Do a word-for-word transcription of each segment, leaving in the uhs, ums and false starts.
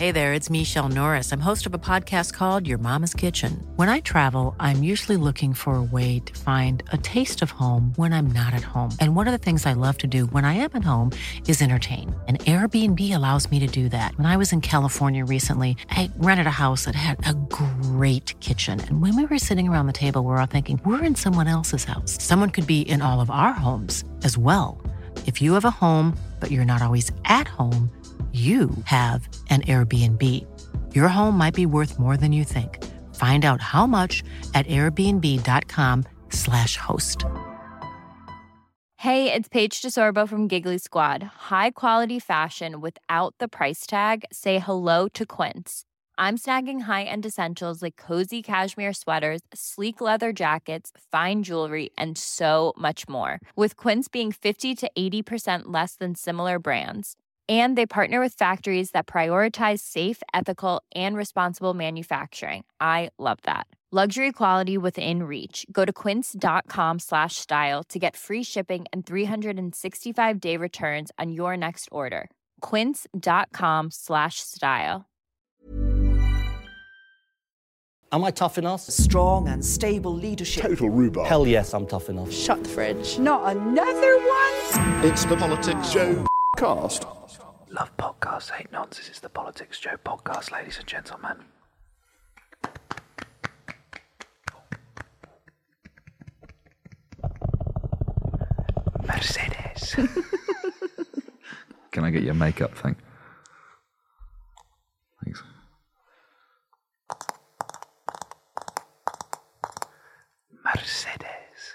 Hey there, it's Michelle Norris. I'm host of a podcast called Your Mama's Kitchen. When I travel, I'm usually looking for a way to find a taste of home when I'm not at home. And one of the things I love to do when I am at home is entertain. And Airbnb allows me to do that. When I was in California recently, I rented a house that had a great kitchen. And when we were sitting around the table, we were all thinking, we're in someone else's house. Someone could be in all of our homes as well. If you have a home, but you're not always at home, you have an Airbnb. Your home might be worth more than you think. Find out how much at airbnb.com slash host. Hey, it's Paige DeSorbo from Giggly Squad. High quality fashion without the price tag. Say hello to Quince. I'm snagging high-end essentials like cozy cashmere sweaters, sleek leather jackets, fine jewelry, and so much more. With Quince being fifty to eighty percent less than similar brands. And they partner with factories that prioritize safe, ethical, and responsible manufacturing. I love that. Luxury quality within reach. Go to quince.com slash style to get free shipping and three sixty-five day returns on your next order. Quince.com slash style. Am I tough enough? Strong and stable leadership. Total rhubarb. Hell yes, I'm tough enough. Shut the fridge. Not another one? It's the Politics Show cast. Love podcasts, hate nonsense. It's the Politics Show podcast, ladies and gentlemen. Mercedes. Can I get your makeup thing? Thanks. Mercedes.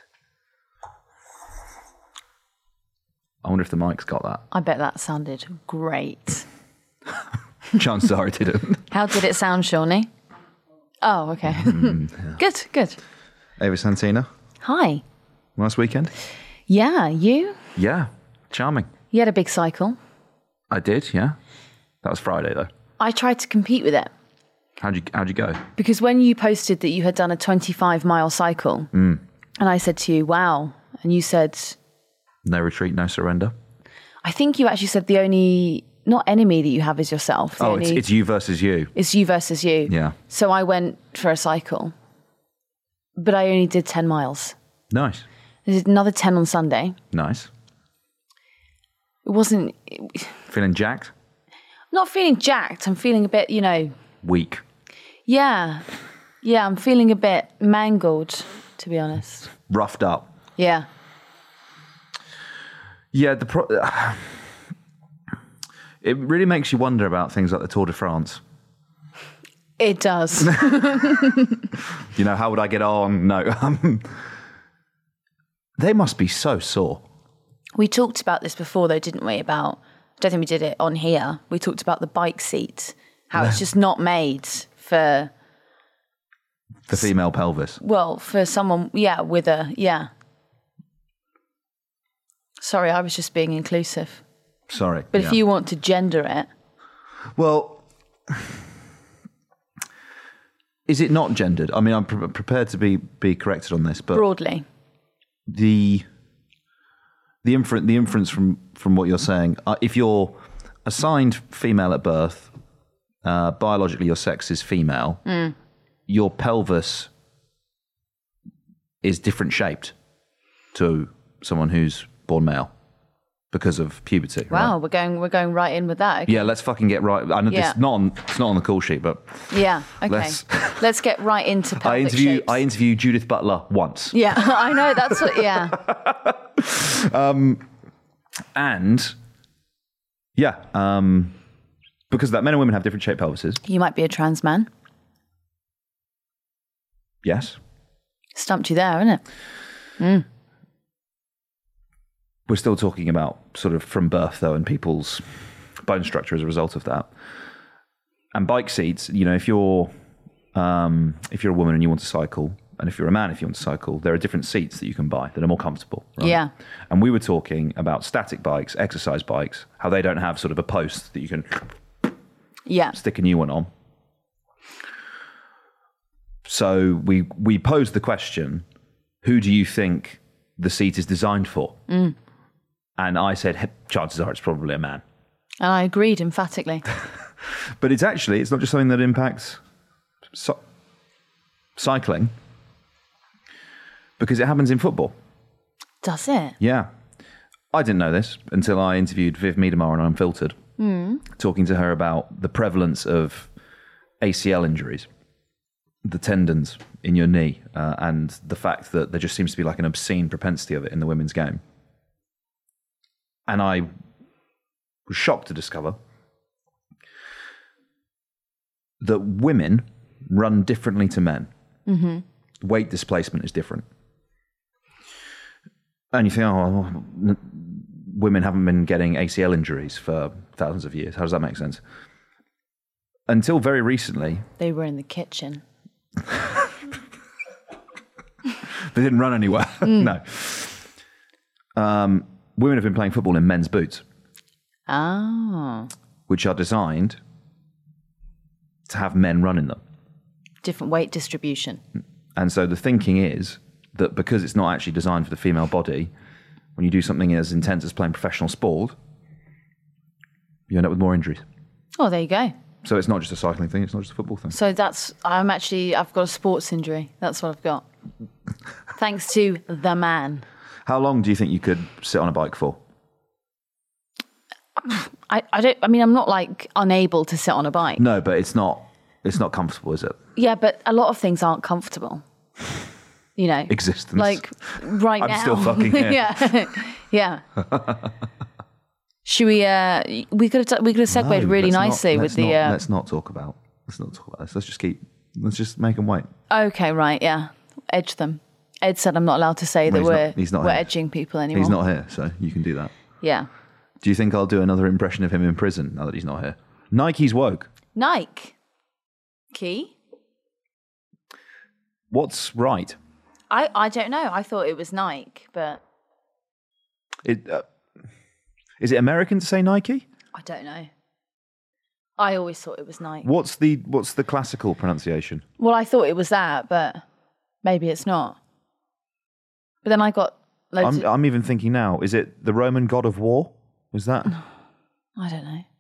I wonder if the mic's got that. I bet that sounded great. Chances are it didn't. How did it sound, Shawnee? Oh, okay. Mm, yeah. Good, good. Ava Santina. Hi. Last weekend? Yeah, you? Yeah, charming. You had a big cycle. I did, yeah. That was Friday, though. I tried to compete with it. How'd you, how'd you go? Because when you posted that you had done a twenty-five mile cycle, mm. and I said to you, wow, and you said... No retreat, no surrender. I think you actually said the only, not enemy that you have is yourself. The oh, only, it's, it's you versus you. It's you versus you. Yeah. So I went for a cycle, but I only did ten miles. Nice. I did another ten on Sunday. Nice. It wasn't... Feeling jacked? Not feeling jacked. I'm feeling a bit, you know... Weak. Yeah. Yeah, I'm feeling a bit mangled, to be honest. Roughed up. Yeah. Yeah, the pro- it really makes you wonder about things like the Tour de France. It does. You know, how would I get on? No. Um, they must be so sore. We talked about this before, though, didn't we? About, I don't think we did it on here. We talked about the bike seat, how it's just not made for... The female pelvis. Well, for someone, yeah, with a, yeah. Sorry, I was just being inclusive. Sorry. But yeah. if you want to gender it... Well, is it not gendered? I mean, I'm pre- prepared to be, be corrected on this, but... Broadly. The the, infer- the inference from, from what you're saying, uh, if you're assigned female at birth, uh, biologically your sex is female, mm. your pelvis is different shaped to someone who's born male because of puberty. Wow, right? we're going we're going right in with that. Okay. Yeah, let's fucking get right. I know Yeah. this not on, it's not on the call sheet, but Yeah, okay. Let's, let's get right into pelvic I interview shapes. I interviewed Judith Butler once. Yeah, I know, that's what, yeah. um, and yeah, um, because of that, men and women have different shaped pelvises. You might be a trans man. Yes. Stumped you there, isn't it? Mm. We're still talking about sort of from birth, though, and people's bone structure as a result of that. And bike seats, you know, if you're um, if you're a woman and you want to cycle, and if you're a man, if you want to cycle, there are different seats that you can buy that are more comfortable. Right? Yeah. And we were talking about static bikes, exercise bikes, how they don't have sort of a post that you can yeah. stick a new one on. So we we posed the question, who do you think the seat is designed for? Mm. And I said, chances are it's probably a man. And I agreed emphatically. But it's actually, it's not just something that impacts so- cycling, because it happens in football. Does it? Yeah. I didn't know this until I interviewed Viv Miedemar on Unfiltered, mm. talking to her about the prevalence of A C L injuries, the tendons in your knee, uh, and the fact that there just seems to be like an obscene propensity of it in the women's game. And I was shocked to discover that women run differently to men. Mm-hmm. Weight displacement is different. And you think, oh, well, women haven't been getting A C L injuries for thousands of years. How does that make sense? Until very recently. They were in the kitchen. They didn't run anywhere. Mm. No. Um, women have been playing football in men's boots. Oh. Which are designed to have men run in them. Different weight distribution. And so the thinking is that because it's not actually designed for the female body, when you do something as intense as playing professional sport, you end up with more injuries. Oh, there you go. So it's not just a cycling thing, it's not just a football thing. So that's, I'm actually, I've got a sports injury. That's what I've got. Thanks to the man. How long do you think you could sit on a bike for? I, I don't, I mean, I'm not like unable to sit on a bike. No, but it's not, it's not comfortable, is it? Yeah, but a lot of things aren't comfortable. You know. Existence. Like right I'm now. I'm still fucking here. yeah. Yeah. Should we, uh, we could have, we could have segued no, really nicely not, with the, not, uh, let's not talk about, let's not talk about this. Let's just keep, let's just make them wait. Okay, right, yeah. Edge them. Ed said I'm not allowed to say well, that we're, not, he's not we're here. edging people anymore. He's not here, so you can do that. Yeah. Do you think I'll do another impression of him in prison now that he's not here? Nike's woke. Nike. Key? What's right? I, I don't know. I thought it was Nike, but... It, uh, is it American to say Nike? I don't know. I always thought it was Nike. What's the what's the classical pronunciation? Well, I thought it was that, but maybe it's not. But then I got loads I'm, of... I'm even thinking now, is it the Roman god of war? Is that? I don't know.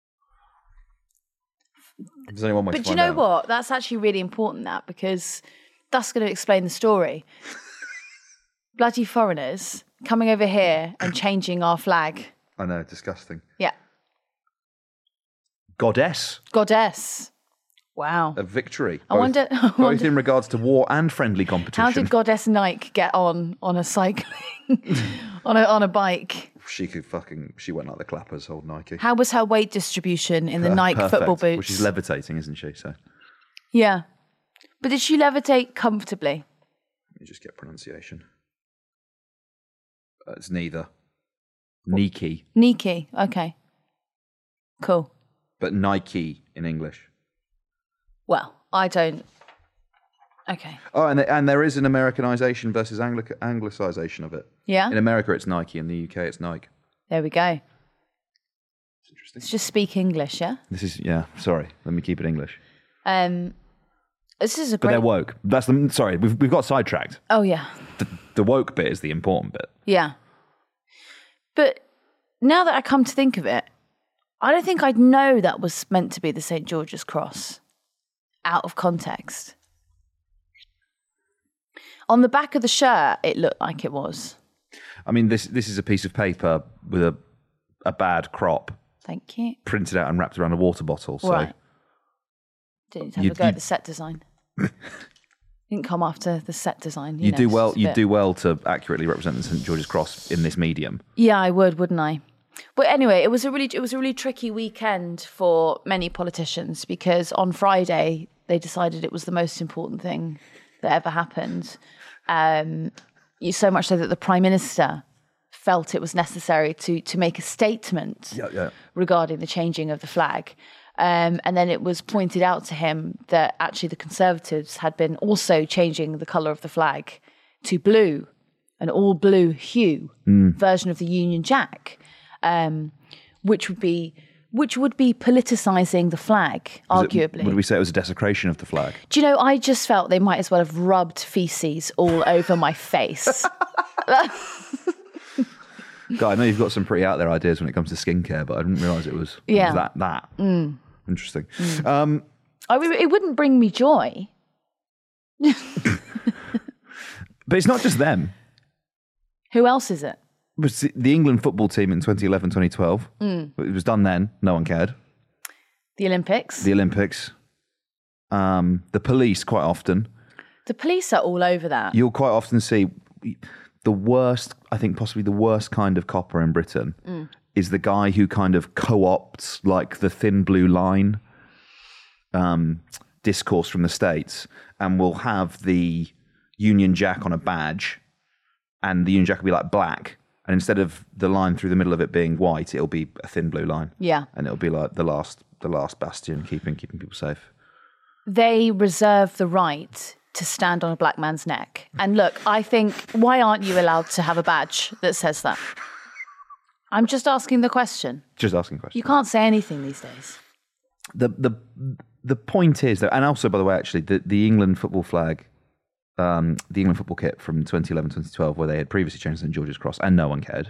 There's only one way but to do you find know out. what? That's actually really important, that, because that's going to explain the story. Bloody foreigners coming over here and changing our flag. I know, disgusting. Yeah. Goddess Goddess. Wow. of victory. I both, wonder- I both wonder- in regards to war and friendly competition. How did Goddess Nike get on on a cycling, on a on a bike? She could fucking, she went like the clappers, old Nike. How was her weight distribution in the Per- Nike perfect. football boots? Well, she's levitating, isn't she? So Yeah. But did she levitate comfortably? let me just get pronunciation. Uh, it's neither. Nike, Nike. Okay. Cool. but Nike in English. Well, I don't. Okay. Oh, and and there is an Americanization versus Angli- Anglicization of it. Yeah. In America, it's Nike. In the U K, it's Nike. There we go. It's interesting. Let's just speak English, yeah? This is, yeah, sorry. Let me keep it English. Um, this is a But great... they're woke. That's the, sorry, we've, we've got sidetracked. Oh, yeah. The, the woke bit is the important bit. Yeah. But now that I come to think of it, I don't think I'd know that was meant to be the Saint George's Cross out of context. On the back of the shirt, it looked like it was. I mean, this this is a piece of paper with a a bad crop Thank you. printed out and wrapped around a water bottle. So Right. Didn't have You- a go you- at the set design. Didn't come after the set design. You, you know, do it's well. just a You bit- do well to accurately represent the Saint George's Cross in this medium. Yeah, I would, wouldn't I? But anyway, it was a really it was a really tricky weekend for many politicians because on Friday they decided it was the most important thing that ever happened. Um, you, so much so that the Prime Minister felt it was necessary to to make a statement Yeah, yeah. regarding the changing of the flag. Um, and then it was pointed out to him that actually the Conservatives had been also changing the colour of the flag to blue, an all blue hue version of the Union Jack, um, which would be which would be politicising the flag, Was it- arguably. would we say it was a desecration of the flag? Do you know, I just felt they might as well have rubbed feces all over my face. God, I know you've got some pretty out there ideas when it comes to skincare, but I didn't realise it was, it Yeah. was that that. interesting. Um, I, it wouldn't bring me joy. but it's not just them. Who else is it? It was the England football team in twenty eleven, twenty twelve. Mm. It was done then. No one cared. The Olympics. The Olympics. Um, the police quite often. The police are all over that. You'll quite often see the worst, I think possibly the worst kind of copper in Britain Mm. is the guy who kind of co-opts like the thin blue line um, discourse from the States and will have the Union Jack on a badge and the Union Jack will be like black. And instead of the line through the middle of it being white, it'll be a thin blue line. Yeah. And it'll be like the last the last bastion keeping keeping people safe. They reserve the right to stand on a black man's neck. And look, I think, why aren't you allowed to have a badge that says that? I'm just asking the question. Just asking questions. You can't say anything these days. The the the point is that, and also by the way, actually, the, the England football flag, um, the England football kit from twenty eleven, twenty twelve, where they had previously changed Saint George's Cross, and no one cared.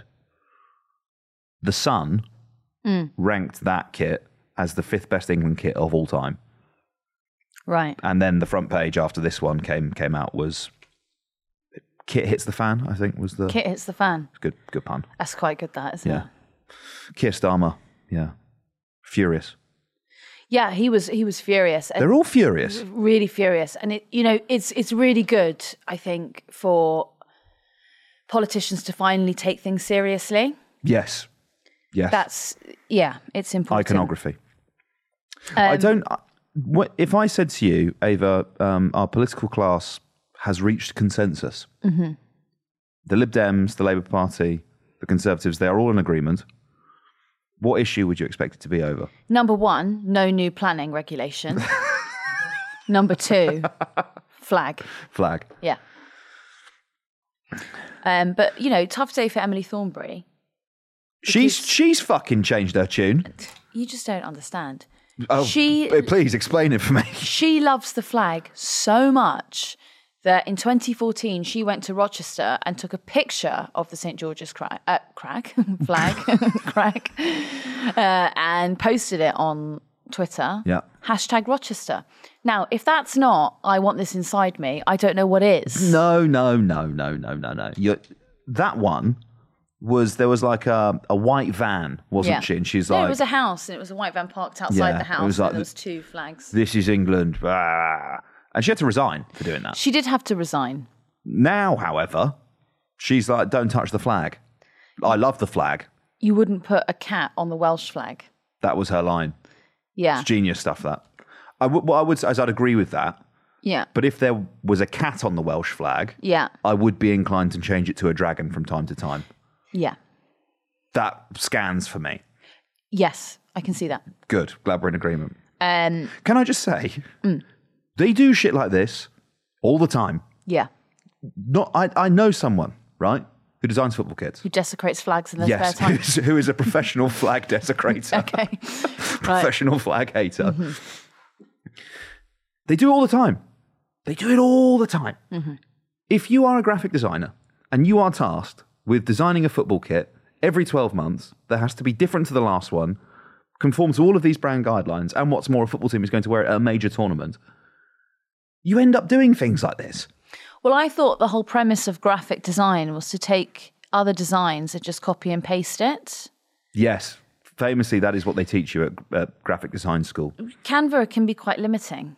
The Sun Mm. ranked that kit as the fifth best England kit of all time. Right. And then the front page after this one came came out was Kit Hits the Fan, I think was the Kit hits the fan. good good pun. That's quite good, that, isn't Yeah. it? Keir Starmer, yeah. Furious. Yeah, he was he was furious. And They're all furious. really furious. And it you know, it's it's really good, I think, for politicians to finally take things seriously. Yes. Yes. That's yeah, it's important. Iconography. Um, I don't. I- What, if I said to you, Ava, um, our political class has reached consensus. Mm-hmm. The Lib Dems, the Labour Party, the Conservatives, they are all in agreement. What issue would you expect it to be over? Number one, no new planning regulation. Number two, flag. Flag. Yeah. Um, but you know, tough day for Emily Thornberry. She's she's fucking changed her tune. You just don't understand. Oh, She- p- please explain it for me. She loves the flag so much that in twenty fourteen she went to Rochester and took a picture of the Saint George's crack, uh, crack flag, crack, uh, and posted it on Twitter. Yeah. Hashtag Rochester. Now, if that's not "I want this inside me," I don't know what is. No, no, no, no, no, no, no. You're, that one was there was like a, a white van, wasn't Yeah. she? And she's No, like, it was a house, and it was a white van parked outside Yeah, the it house. was like and there the- was two flags. "This is England," ah. And she had to resign for doing that. She did have to resign. Now, however, she's like, "Don't touch the flag." I love the flag. You wouldn't put a cat on the Welsh flag. That was her line. Yeah, It's genius stuff. That I would. What I would say is I'd agree with that. yeah, But if there was a cat on the Welsh flag, yeah, I would be inclined to change it to a dragon from time to time. yeah. That scans for me. Yes, I can see that. Good. Glad we're in agreement. Um, Can I just say, Mm. they do shit like this all the time. yeah, Not. I, I know someone, right, who designs football kits. who desecrates flags in their Yes, spare time. who's, who is a professional flag desecrator. Okay, right. Professional flag hater. Mm-hmm. They do it all the time. They do it all the time. Mm-hmm. If you are a graphic designer and you are tasked with designing a football kit every twelve months, that has to be different to the last one, conform to all of these brand guidelines, and what's more, a football team is going to wear it at a major tournament, you end up doing things like this. Well, I thought the whole premise of graphic design was to take other designs and just copy and paste it. Yes. Famously, that is what they teach you at, at graphic design school. Canva can be quite limiting.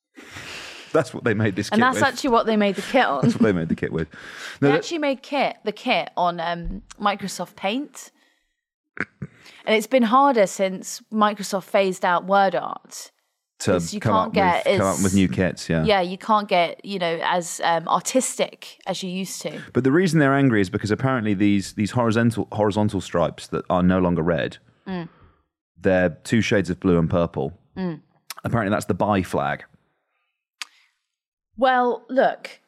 That's what they made this And kit that's with. actually what they made the kit on. That's what they made the kit with. No, They that- actually made kit the kit on um, Microsoft Paint. And it's been harder since Microsoft phased out word art. to 'cause you come, can't up get with, come as- up with new kits, yeah. Yeah, you can't get, you know, as um, artistic as you used to. But the reason they're angry is because apparently these these horizontal horizontal stripes that are no longer red, Mm. they're two shades of blue and purple. Mm. Apparently that's the bi flag. Well, look,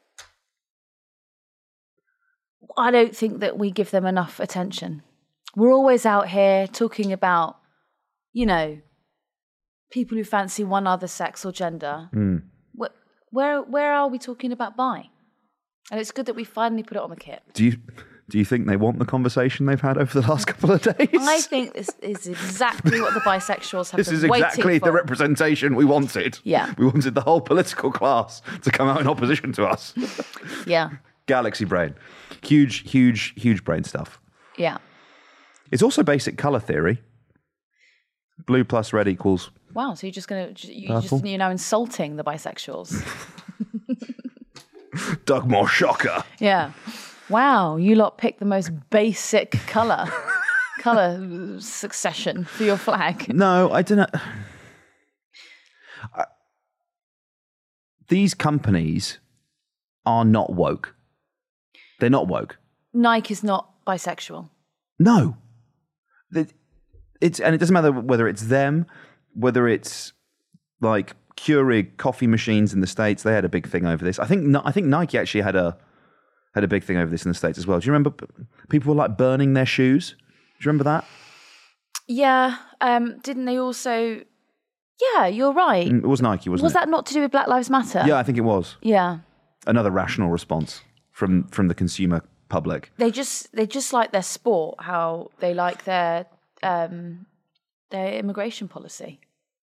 I don't think that we give them enough attention. We're always out here talking about, you know, people who fancy one other sex or gender. Mm. Where, where, where are we talking about bi? And it's good that we finally put it on the kit. Do you Do you think they want the conversation they've had over the last couple of days? I think this is exactly what the bisexuals have This been is waiting exactly for. the representation we wanted. Yeah. We wanted the whole political class to come out in opposition to us. Yeah, Galaxy brain. Huge, huge, huge brain stuff. yeah. It's also basic colour theory. Blue plus red equals... Wow, so you're just going to, you Purple. just, you're now insulting the bisexuals. Dugmore shocker. Yeah. Wow, you lot picked the most basic colour, colour succession for your flag. No, I don't know. I- These companies are not woke. They're not woke. Nike is not bisexual. No. It- It's, and it doesn't matter whether it's them, whether it's like Keurig coffee machines in the States. They had a big thing over this. I think Ni- I think Nike actually had a had a big thing over this in the States as well. Do you remember p- people were like burning their shoes? Do you remember that? Yeah, um, didn't they also... Yeah, you're right. Mm, It was Nike, wasn't Was it? that not to do with Black Lives Matter? Yeah, I think it was. Yeah. Another rational response from from the consumer public. They just they just like their sport, how they like their um, their immigration policy.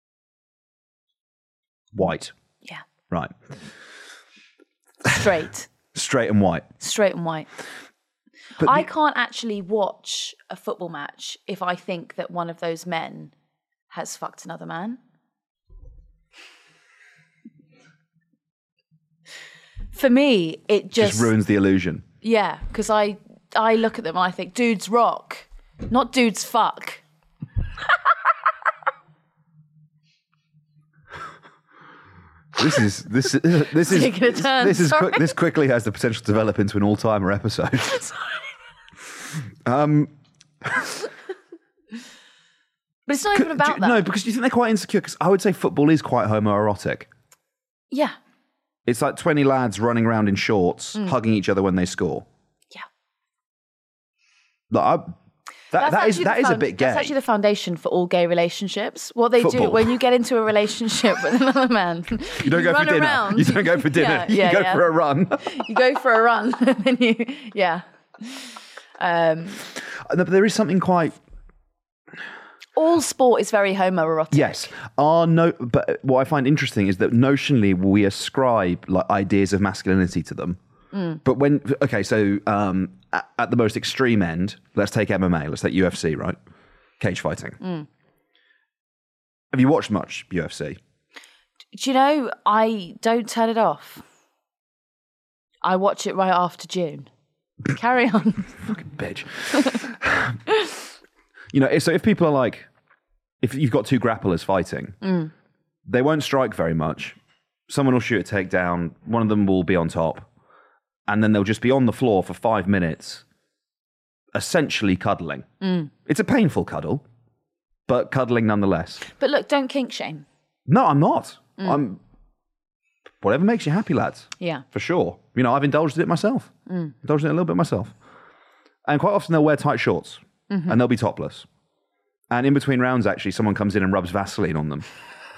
White. Yeah. Right. Straight. Straight and white. Straight and white. But I the- can't actually watch a football match if I think that one of those men has fucked another man. For me, it just, just ruins the illusion. yeah, because I I look at them and I think dudes rock, not dudes fuck. This is this this is Taking a turn, this is sorry. quick, this quickly has the potential to develop into an all-timer episode. um, But it's not even do about you- that. no, because you think they're quite insecure. Because I would say football is quite homoerotic. Yeah, It's like twenty lads running around in shorts, Mm. hugging each other when they score. yeah. Like, I, that that is actually that the is a found- bit gay. That's actually the foundation for all gay relationships. What they do Football. when you get into a relationship with another man, you don't go run for dinner. around. You don't go for dinner. Yeah, you yeah, go yeah. for a run. You go for a run, and then you, yeah. Um, No, but there is something quite. all sport is very homoerotic. Yes. Our no, but what I find interesting is that notionally we ascribe like ideas of masculinity to them. But when okay, so um, at, at the most extreme end, let's take M M A. Let's take U F C, right? Cage fighting. Have you watched much U F C? Do you know, I don't turn it off. I watch it right after June. Carry on. Fucking bitch. You know, if, so if people are like, if you've got two grapplers fighting, they won't strike very much. Someone will shoot a takedown. One of them will be on top. And then they'll just be on the floor for five minutes, essentially cuddling. It's a painful cuddle, but cuddling nonetheless. But look, don't kink shame. No, I'm not. I'm whatever makes you happy, lads. Yeah. For sure. You know, I've indulged in it myself. Indulged in it a little bit myself. And quite often they'll wear tight shorts and they'll be topless. And in between rounds, actually, someone comes in and rubs Vaseline on them.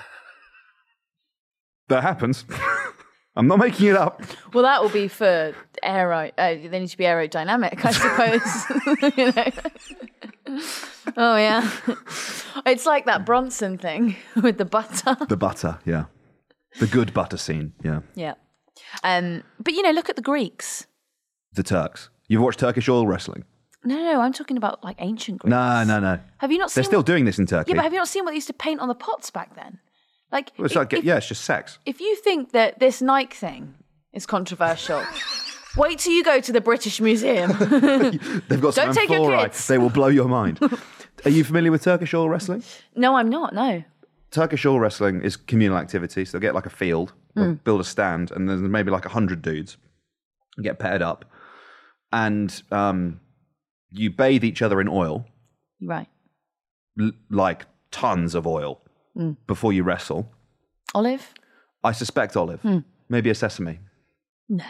That happens. I'm not making it up. Well, that will be for aero. Uh, they need to be aerodynamic, I suppose. You know? Oh yeah, it's like that Bronson thing with the butter. The butter, yeah. The good butter scene, yeah. Yeah, um, but you know, look at the Greeks. The Turks. You've watched Turkish oil wrestling? No, no, no, I'm talking about like ancient Greeks. No, no, no. Have you not seen? They're still what- doing this in Turkey. Yeah, but have you not seen what they used to paint on the pots back then? Like, Well, it's if, like, if, yeah, it's just sex. if you think that this Nike thing is controversial, wait till you go to the British Museum. They've got some Don't take your fluoride. kids. They will blow your mind. Are you familiar with Turkish oil wrestling? No, I'm not. No. Turkish oil wrestling is communal activity. So they'll get like a field, they'll Hmm. build a stand, and there's maybe like a hundred dudes get paired up, and um, you bathe each other in oil, Right. l- like tons of oil, Hmm. before you wrestle. Olive? I suspect olive, Hmm. maybe a sesame. No.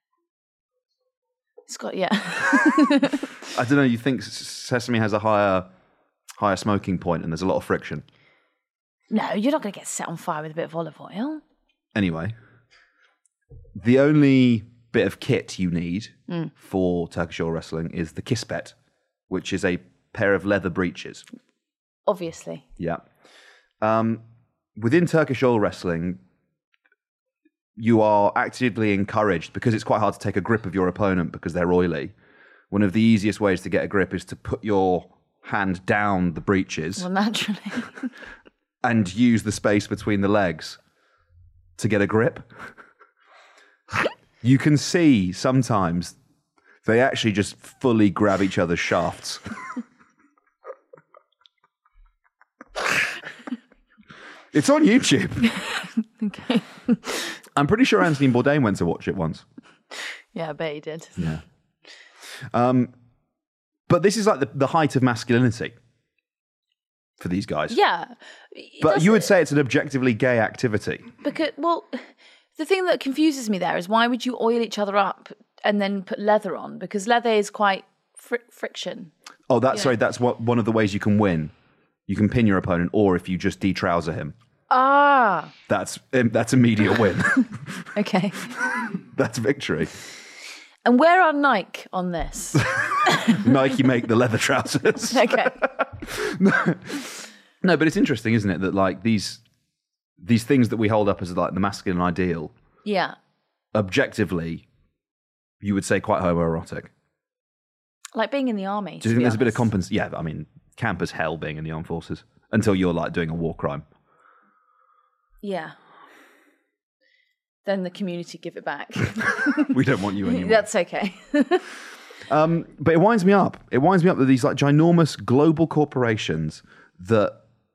It's got, yeah. I don't know. You think s- sesame has a higher, higher smoking point, and there's a lot of friction. No, you're not going to get set on fire with a bit of olive oil. Anyway, the only bit of kit you need for Turkish oil wrestling is the kispet, which is a pair of leather breeches. Obviously. Yeah. Um, within Turkish oil wrestling, you are actively encouraged, because it's quite hard to take a grip of your opponent because they're oily. One of the easiest ways to get a grip is to put your hand down the breeches Well, naturally. and use the space between the legs to get a grip. You can see sometimes they actually just fully grab each other's shafts. It's on YouTube. Okay. I'm pretty sure Anthony Bourdain went to watch it once. Yeah, I bet he did. Yeah. Um, but this is like the, the height of masculinity for these guys. Yeah. But That's- you would say it's an objectively gay activity. Because, well, the thing that confuses me there is why would you oil each other up and then put leather on? Because leather is quite fr- friction. Oh, that's Yeah. sorry. That's what one of the ways you can win. You can pin your opponent, or if you just de-trouser him, Ah, that's um, that's immediate win. okay. That's victory. And where are Nike on this? Nike make the leather trousers. Okay. No, but it's interesting, isn't it, that like these these things that we hold up as like the masculine ideal, Yeah. objectively, you would say quite homoerotic. Like being in the army. Do you think there's a bit of compens? Yeah, I mean, camp as hell being in the armed forces until you're like doing a war crime. Yeah. Then the community give it back. We don't want you anymore. That's okay. Um, but it winds me up. It winds me up that these like ginormous global corporations that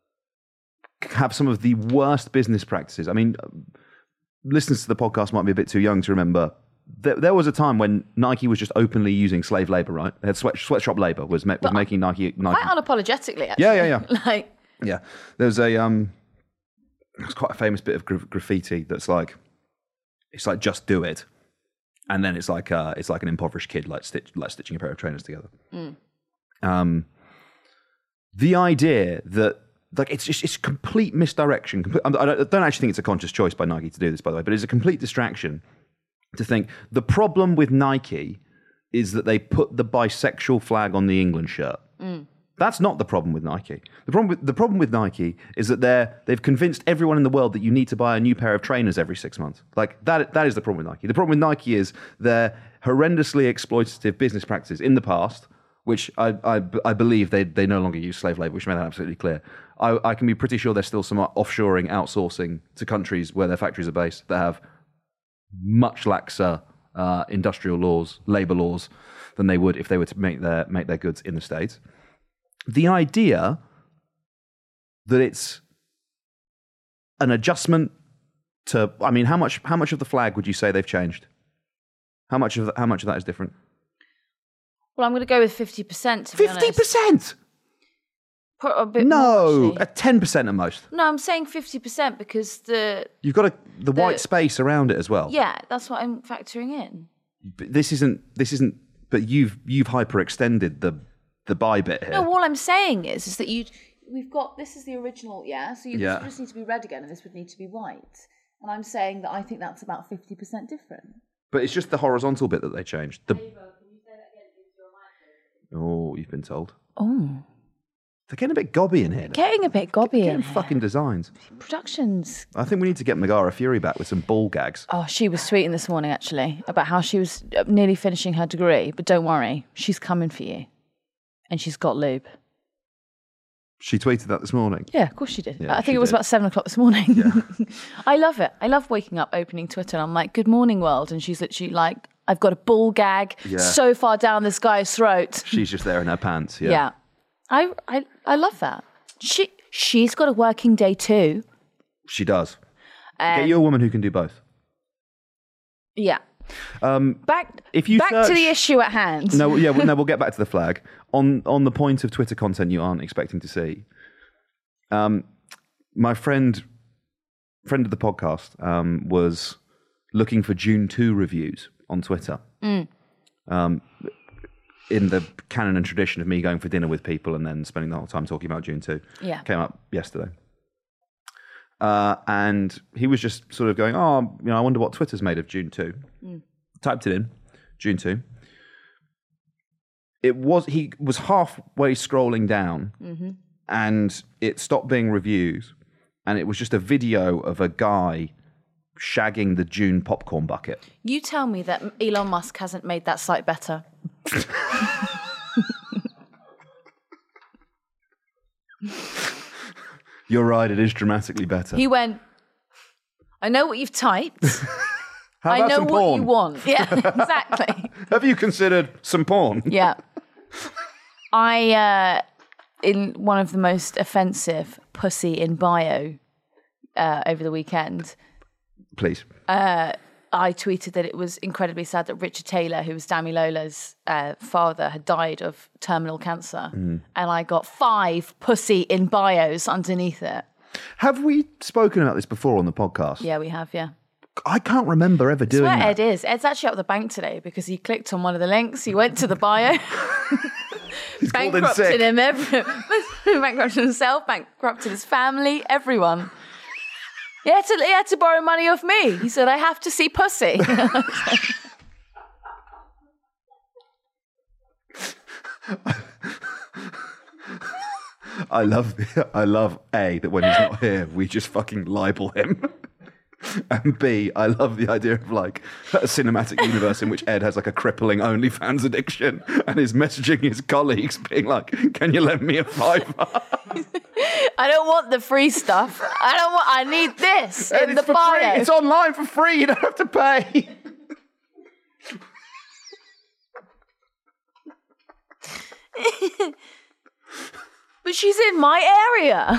have some of the worst business practices. I mean, listeners to the podcast might be a bit too young to remember. There, there was a time when Nike was just openly using slave labor, right? They had sweat, sweatshop labor was, ma- was making Nike Nike. Quite unapologetically, actually. Yeah, yeah, yeah. Like, Yeah, there's a um, it's quite a famous bit of gra- graffiti that's like, it's like just do it, and then it's like uh, it's like an impoverished kid like stitch like stitching a pair of trainers together. Mm. Um, the idea that like it's just it's complete misdirection. Complete, I don't, I don't actually think it's a conscious choice by Nike to do this, by the way, but it's a complete distraction to think the problem with Nike is that they put the bisexual flag on the England shirt. Mm. That's not the problem with Nike. The problem with, the problem with Nike is that they're, they've convinced everyone in the world that you need to buy a new pair of trainers every six months. Like, that that is the problem with Nike. The problem with Nike is their horrendously exploitative business practices in the past, which I, I, I believe they, they no longer use slave labor, which made that absolutely clear. I, I can be pretty sure there's still some offshoring, outsourcing to countries where their factories are based that have much laxer uh, industrial laws, labor laws, than they would if they were to make their make their goods in the States. The idea that it's an adjustment to, I mean, how much how much of the flag would you say they've changed? How much of the, how much of that is different? well, I'm going to go with fifty percent, to be honest. Fifty percent? Put a bit No, more, actually. at ten percent at most. No, I'm saying fifty percent because the... You've got a, the, The- white space around it as well. Yeah, that's what I'm factoring in. But this isn't. This isn't. But you've you've hyperextended the the buy bit here. No, all I'm saying is, is that you... We've got... This is the original, yeah? So you Yeah. this would just need to be red again and this would need to be white. And I'm saying that I think that's about fifty percent different. But it's just the horizontal bit that they changed. The... Oh, you've been told. Oh. They're getting a bit gobby in here. now. Getting a bit gobby Getting in here. fucking designs. Productions. I think we need to get Megara Fury back with some ball gags. Oh, she was tweeting this morning, actually, about how she was nearly finishing her degree. But don't worry, she's coming for you. And she's got lube. She tweeted that this morning. Yeah, of course she did. Yeah, I she think it was did. about seven o'clock this morning. I love it. I love waking up, opening Twitter, and I'm like, good morning, world. And she's literally like, I've got a ball gag Yeah. so far down this guy's throat. She's just there in her pants. Yeah. Yeah. I, I, I love that. She, she's got a working day too. She does. Um, Get you a woman who can do both. Yeah. Um, Back, If you back to search- the issue at hand. no, yeah, well, no, we'll get back to the flag. On on the point of Twitter content you aren't expecting to see. Um, my friend, friend of the podcast, um, was looking for June two reviews on Twitter. Mm. Um, in the canon and tradition of me going for dinner with people and then spending the whole time talking about June two. Yeah. Came up yesterday. Uh, and he was just sort of going, oh, you know, I wonder what Twitter's made of June two. Mm. typed it in, June second. It was, he was halfway scrolling down mm-hmm. and it stopped being reviews. And it was just a video of a guy shagging the June popcorn bucket. You tell me that Elon Musk hasn't made that site better. You're right, it is dramatically better. He went, I know what you've typed. How I about know some what porn? you want. Yeah, exactly. Have you considered some porn? Yeah. I, uh, in one of the most offensive pussy in bio uh, over the weekend, Please. uh, I tweeted that it was incredibly sad that Richard Taylor, who was Dami Lola's uh, father, had died of terminal cancer. Mm. And I got five pussy in bios underneath it. Have we spoken about this before on the podcast? Yeah, we have, yeah. I can't remember ever doing That's where that. Ed is. Ed's actually up the bank today because he clicked on one of the links. He went to the bio. He's called in bankrupted sick. him, every, bankrupted himself, bankrupted his family, everyone. He had, to, he had to borrow money off me. He said, I have to see pussy. I love, I love A, that when he's not here, we just fucking libel him. And B, I love the idea of like a cinematic universe in which Ed has like a crippling OnlyFans addiction and is messaging his colleagues being like, can you lend me a fiver? I don't want the free stuff. I don't want, I need this Ed, in it's the for free. bio. It's online for free. You don't have to pay. But she's in my area.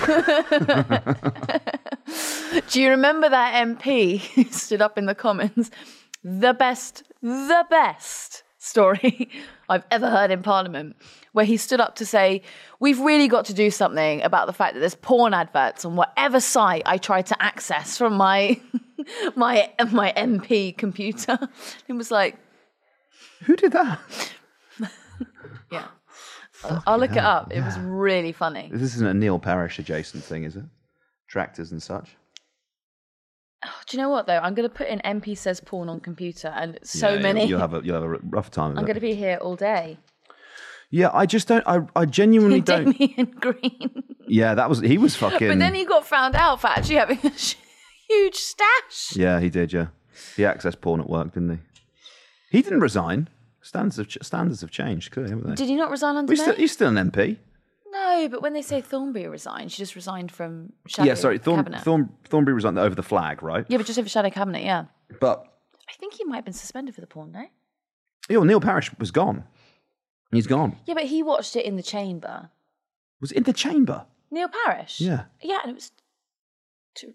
Do you remember that M P who stood up in the Commons? The best, the best story I've ever heard in Parliament, where he stood up to say, we've really got to do something about the fact that there's porn adverts on whatever site I try to access from my my my M P computer. It was like, who did that? yeah. Fucking I'll look hell. it up. It yeah. was really funny. This isn't a Neil Parish adjacent thing, is it? Tractors and such. Oh, do you know what though? I'm going to put in M P says porn on computer, and so yeah, many. You'll, you'll have a you'll have a rough time. I'm going to be here all day. Yeah, I just don't. I I genuinely don't. Damien Green. Yeah, that was he was fucking. But then he got found out for actually having a huge stash. Yeah, he did. Yeah, he accessed porn at work, didn't he? He didn't resign. Standards have standards have changed, clearly, haven't they? Did he not resign under He's May? still, he's still an M P. No, but when they say Thornbury resigned, she just resigned from Shadow Yeah, sorry, Thorn, Cabinet. Thorn, Thornbury resigned over the flag, right? Yeah, but just over Shadow Cabinet, yeah. But I think he might have been suspended for the porn, no? Yeah, well, Neil Parish was gone. He's gone. Yeah, but he watched it in the chamber. Was it in the chamber? Neil Parish? Yeah. Yeah, and it was... Too...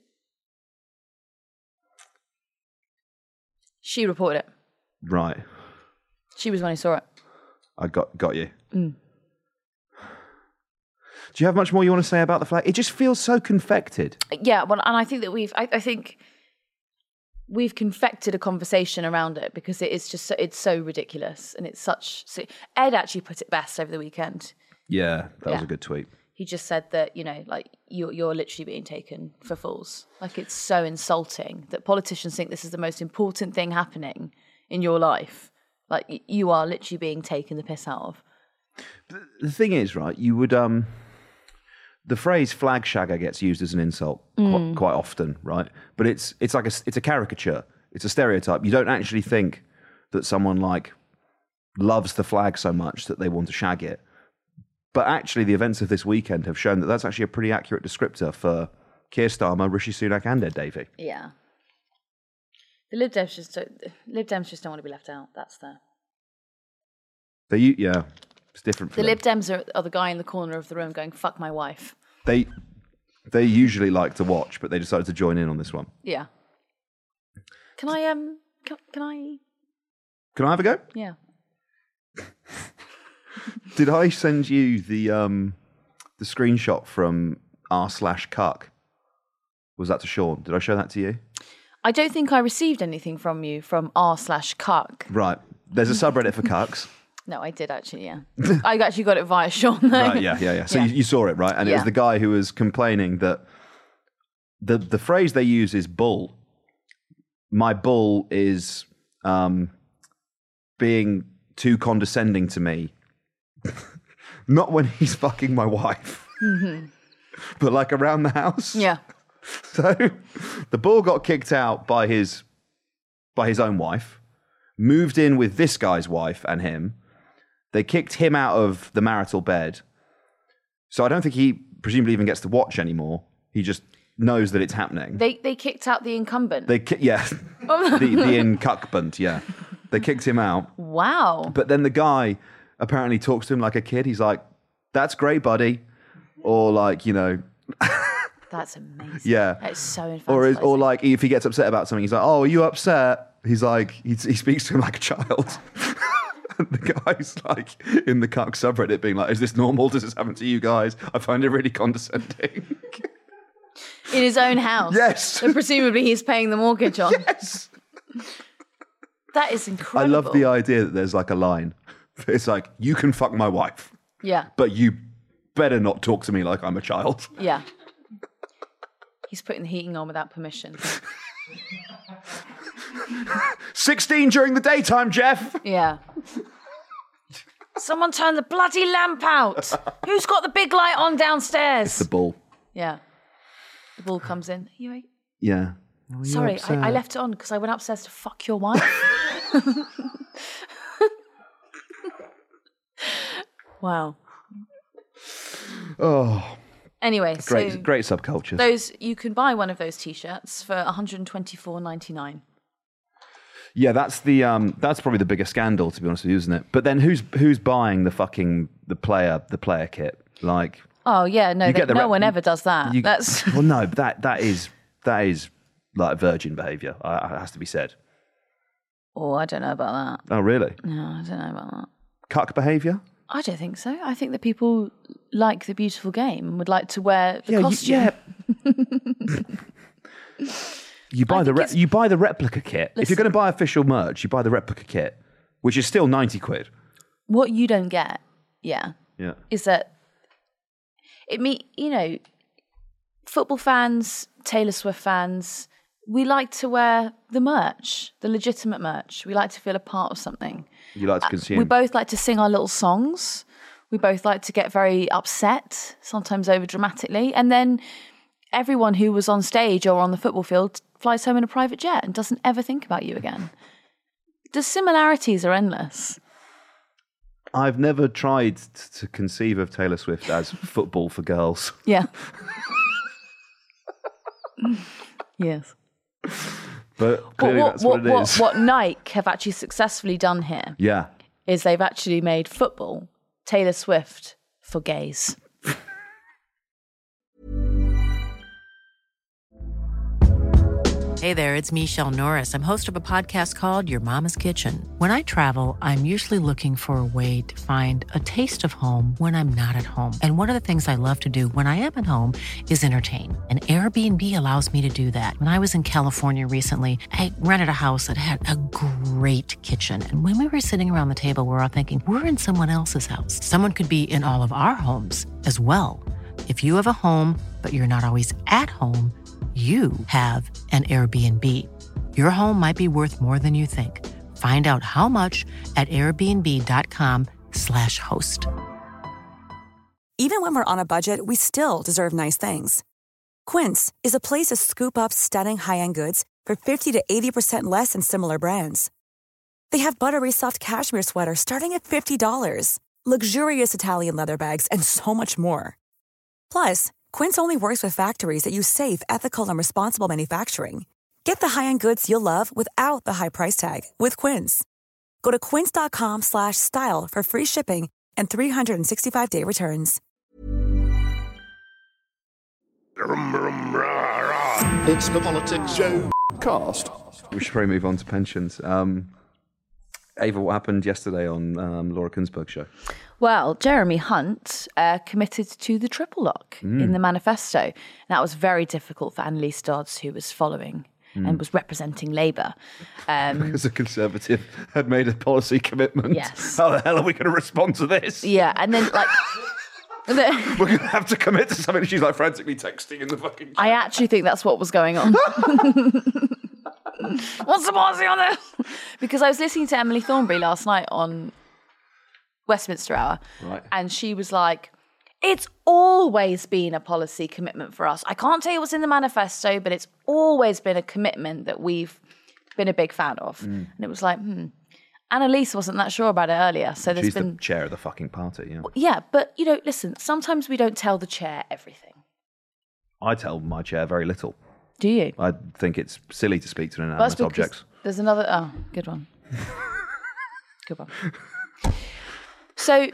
She reported it. Right. She was when I saw it. I got got you. Mm. Do you have much more you want to say about the flag? It just feels so confected. Yeah, well, and I think that we've, I, I think we've confected a conversation around it because it is just, so, it's so ridiculous and it's such. So, Ed actually put it best over the weekend. Yeah, that yeah. was a good tweet. He just said that, you know, like you're you're literally being taken for fools. Like it's so insulting that politicians think this is the most important thing happening in your life. Like you are literally being taken the piss out of. The thing is, right, you would, um, the phrase flag shagger gets used as an insult Mm. quite, quite often, right? But it's it's like a, it's a caricature. It's a stereotype. You don't actually think that someone like loves the flag so much that they want to shag it. But actually the events of this weekend have shown that that's actually a pretty accurate descriptor for Keir Starmer, Rishi Sunak and Ed Davey. Yeah. The Lib Dems just don't, Lib Dems just don't want to be left out. That's the... They, yeah, it's different for The them. Lib Dems are, are the guy in the corner of the room going, fuck my wife. They they usually like to watch, but they decided to join in on this one. Yeah. Can I, um, can, can I... Can I have a go? Yeah. Did I send you the um the screenshot from r slash cuck? Was that to Sean? Did I show that to you? I don't think I received anything from you from r slash cuck. Right. There's a subreddit for cucks. No, I did actually, yeah. I actually got it via Sean, though. Right, yeah, yeah, yeah. So Yeah. You, you saw it, right? And it Yeah. was the guy who was complaining that the the phrase they use is bull. My bull is um, being too condescending to me. Not when he's fucking my wife, mm-hmm. but like around the house. Yeah. So the bull got kicked out by his by his own wife, moved in with this guy's wife and him. They kicked him out of the marital bed. So I don't think he presumably even gets to watch anymore. He just knows that it's happening. They they kicked out the incumbent. They ki- yeah, the the incumbent, yeah. They kicked him out. Wow. But then the guy apparently talks to him like a kid. He's like, "That's great, buddy," or like, you know. That's amazing. Yeah. That's so infantilizing. Or, is, or like, if he gets upset about something, he's like, "Oh, are you upset?" He's like, he, he speaks to him like a child. And the guy's like, in the cuck subreddit being like, "Is this normal? Does this happen to you guys? I find it really condescending." In his own house. Yes. So presumably he's paying the mortgage on. Yes. That is incredible. I love the idea that there's like a line. It's like, "You can fuck my wife. Yeah. But you better not talk to me like I'm a child." Yeah. He's putting the heating on without permission. sixteen during the daytime, Jeff. Yeah. Someone turn the bloody lamp out. Who's got the big light on downstairs? It's the bull. Yeah. The bull comes in. Are you right? Yeah. Sorry, I, I left it on because I went upstairs to fuck your wife. Wow. Oh. Anyway, Great, so great subcultures. those you can buy one of those t-shirts for one hundred twenty-four ninety-nine. Yeah, that's the um, that's probably the biggest scandal, to be honest with you, isn't it? But then who's who's buying the fucking the player the player kit? Like, oh yeah, no, you they, get the no rep- one ever does that. you, That's well, no, that that is that is like virgin behaviour. Uh, it has to be said. oh, I don't know about that. Oh, really? No, I don't know about that. Cuck behaviour? I don't think so. I think that people like the beautiful game and would like to wear the Yeah, costume. you, yeah. You buy I the think re- it's- you buy the replica kit. If you're Listen. going to buy official merch, you buy the replica kit, which is still ninety quid. What you don't get, yeah, Yeah. is that it me you know, football fans, Taylor Swift fans, we like to wear the merch, the legitimate merch. We like to feel a part of something. You like to consume. We both like to sing our little songs. We both like to get very upset, sometimes over dramatically. And then everyone who was on stage or on the football field flies home in a private jet and doesn't ever think about you again. The similarities are endless. I've never tried t- to conceive of Taylor Swift as football for girls. Yeah. Yes. But But clearly what, that's what, what, it what, is. what Nike have actually successfully done here Yeah. is they've actually made football Taylor Swift for gays. Hey there, it's Michelle Norris. I'm host of a podcast called Your Mama's Kitchen. When I travel, I'm usually looking for a way to find a taste of home when I'm not at home. And one of the things I love to do when I am at home is entertain. And Airbnb allows me to do that. When I was in California recently, I rented a house that had a great kitchen. And when we were sitting around the table, we were all thinking, we're in someone else's house. Someone could be in all of our homes as well. If you have a home, but you're not always at home, you have an Airbnb. Your home might be worth more than you think. Find out how much at airbnb.com slash host. Even when we're on a budget, we still deserve nice things. Quince is a place to scoop up stunning high-end goods for fifty to eighty percent less than similar brands. They have buttery soft cashmere sweaters starting at fifty dollars, luxurious Italian leather bags, and so much more. Plus, Quince only works with factories that use safe, ethical, and responsible manufacturing. Get the high-end goods you'll love without the high price tag with Quince. Go to quince.com slash style for free shipping and three sixty-five day returns. It's the Politics Show cast. We should probably move on to pensions. Um, Ava, what happened yesterday on um, Laura Kuenssberg's show? Well, Jeremy Hunt uh, committed to the triple lock Mm. in the manifesto. And that was very difficult for Annalise Dodds, who was following Mm. and was representing Labour. Um, As a Conservative had made a policy commitment. Yes. How the hell are we going to respond to this? yeah, and then like... the- We're going to have to commit to something. She's like frantically texting in the fucking chat. I actually think that's what was going on. What's the policy on this? Because I was listening to Emily Thornberry last night on Westminster Hour, Right. and she was like, it's always been a policy commitment for us. I can't tell you what's in the manifesto, but it's always been a commitment that we've been a big fan of. Mm. And it was like, hmm. Annalise wasn't that sure about it earlier. So there's She's been... the chair of the fucking party, yeah. Yeah, but, you know, listen, sometimes we don't tell the chair everything. I tell my chair very little. Do you? I think it's silly to speak to Well, inanimate that's because objects. There's another... Oh, good one. Good one. So...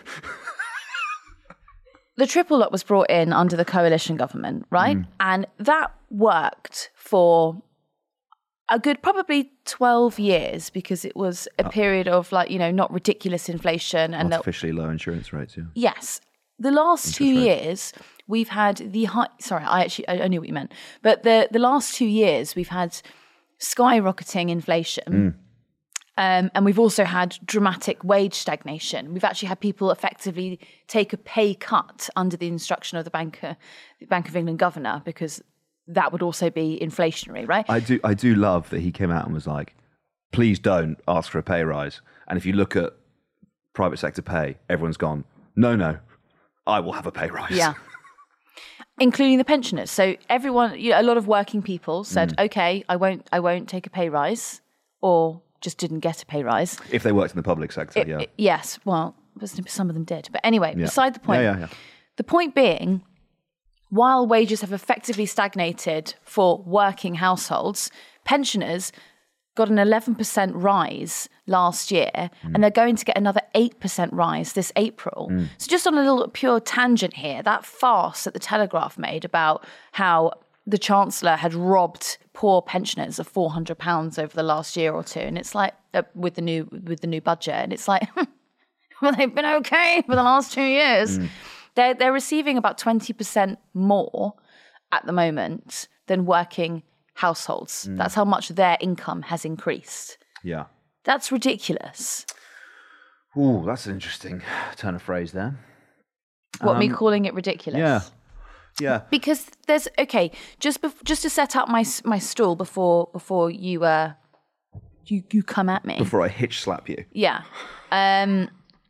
The triple lock was brought in under the coalition government, right? Mm. And that worked for a good probably twelve years because it was a period of like, you know, not ridiculous inflation. And artificially low insurance rates, yeah. Yes. The last Interest two rates. years, we've had the high... Sorry, I actually I, I knew what you meant. But the, the last two years, we've had skyrocketing inflation. Mm. Um, and we've also had dramatic wage stagnation. We've actually had people effectively take a pay cut under the instruction of the Bank, uh, the Bank of England governor, because that would also be inflationary, right? I do I do love that he came out and was like, please don't ask for a pay rise. And if you look at private sector pay, everyone's gone, no, no, I will have a pay rise. Yeah. Including the pensioners. So everyone, you know, a lot of working people said, Mm. okay, I won't, I won't take a pay rise, or just didn't get a pay rise. If they worked in the public sector, It- yeah. it- yes, well, some of them did. But anyway, Yeah. beside the point. Yeah, yeah, yeah. The point being, while wages have effectively stagnated for working households, pensioners got an eleven percent rise last year, mm. and they're going to get another eight percent rise this April. Mm. So just on a little pure tangent here, that farce that the Telegraph made about how the Chancellor had robbed poor pensioners of four hundred pounds over the last year or two, and it's like, uh, with the new with the new budget, and it's like, well, they've been okay for the last two years. Mm. They're, they're receiving about twenty percent more at the moment than working households. Mm. That's how much their income has increased. Yeah. That's ridiculous. Ooh, that's an interesting turn of phrase there. What, um, me calling it ridiculous? Yeah. Yeah. Because there's, okay, just bef- just to set up my my stall before before you uh you you come at me. Before I hitch slap you. Yeah. Um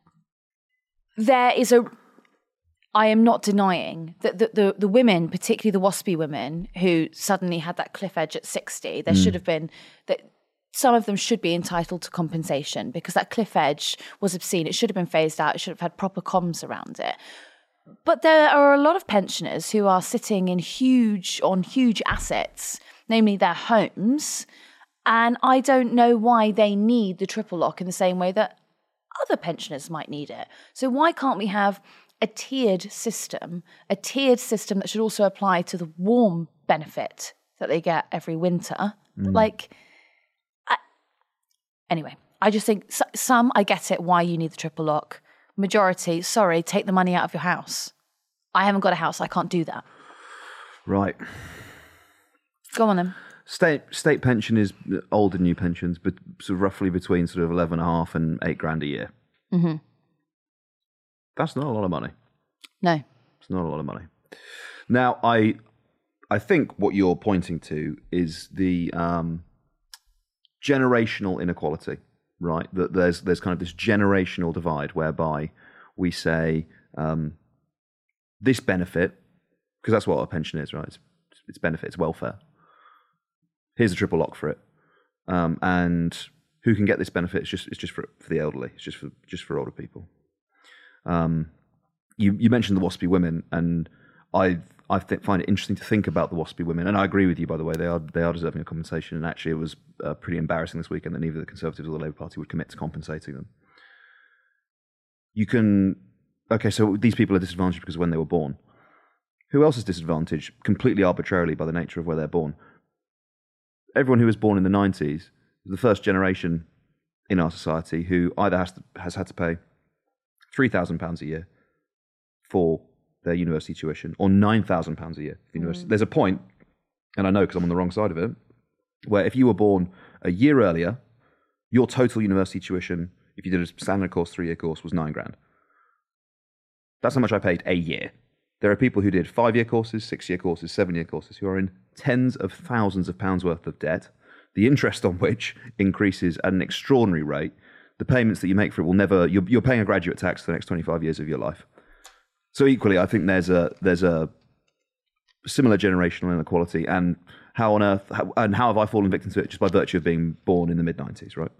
there is a I am not denying that the, the, the women, particularly the WASPy women, who suddenly had that cliff edge at sixty, there mm. should have been, that some of them should be entitled to compensation because that cliff edge was obscene. It should have been phased out. It should have had proper comms around it. But there are a lot of pensioners who are sitting in huge, on huge assets, namely their homes, and I don't know why they need the triple lock in the same way that other pensioners might need it. So why can't we have a tiered system, a tiered system that should also apply to the warm benefit that they get every winter? Mm. Like, I, anyway, I just think s- some, I get it, why you need the triple lock. Majority, sorry, take the money out of your house. I haven't got a house, I can't do that. Right. Go on then. State state pension is old and new pensions, but sort of roughly between sort of eleven and a half and eight grand a year. Mm-hmm. That's not a lot of money. No. It's not a lot of money. Now, I I think what you're pointing to is the um, generational inequality, right? That there's there's kind of this generational divide whereby we say um, this benefit, because that's what a pension is, right? It's, it's benefit, it's welfare. Here's a triple lock for it, um, and who can get this benefit? It's just it's just for for the elderly. It's just for just for older people. Um, you you mentioned the WASPy women, and I I th- find it interesting to think about the WASPy women, and I agree with you. By the way, they are they are deserving of compensation, and actually, it was uh, pretty embarrassing this weekend that neither the Conservatives or the Labour Party would commit to compensating them. You can okay, so these people are disadvantaged because of when they were born. Who else is disadvantaged completely arbitrarily by the nature of where they're born? Everyone who was born in the nineties is the first generation in our society who either has to, has had to pay three thousand pounds a year for their university tuition or nine thousand pounds a year for university. Mm. There's a point, and I know because I'm on the wrong side of it, where if you were born a year earlier, your total university tuition, if you did a standard course, three-year course, was nine grand. That's how much I paid a year. There are people who did five-year courses, six-year courses, seven-year courses who are in tens of thousands of pounds worth of debt the interest on which increases at an extraordinary rate. The payments that you make for it will never, you're, you're paying a graduate tax for the next twenty-five years of your life. So equally, I think there's a there's a similar generational inequality, and how on earth, how, and how have I fallen victim to it just by virtue of being born in the mid nineties, right?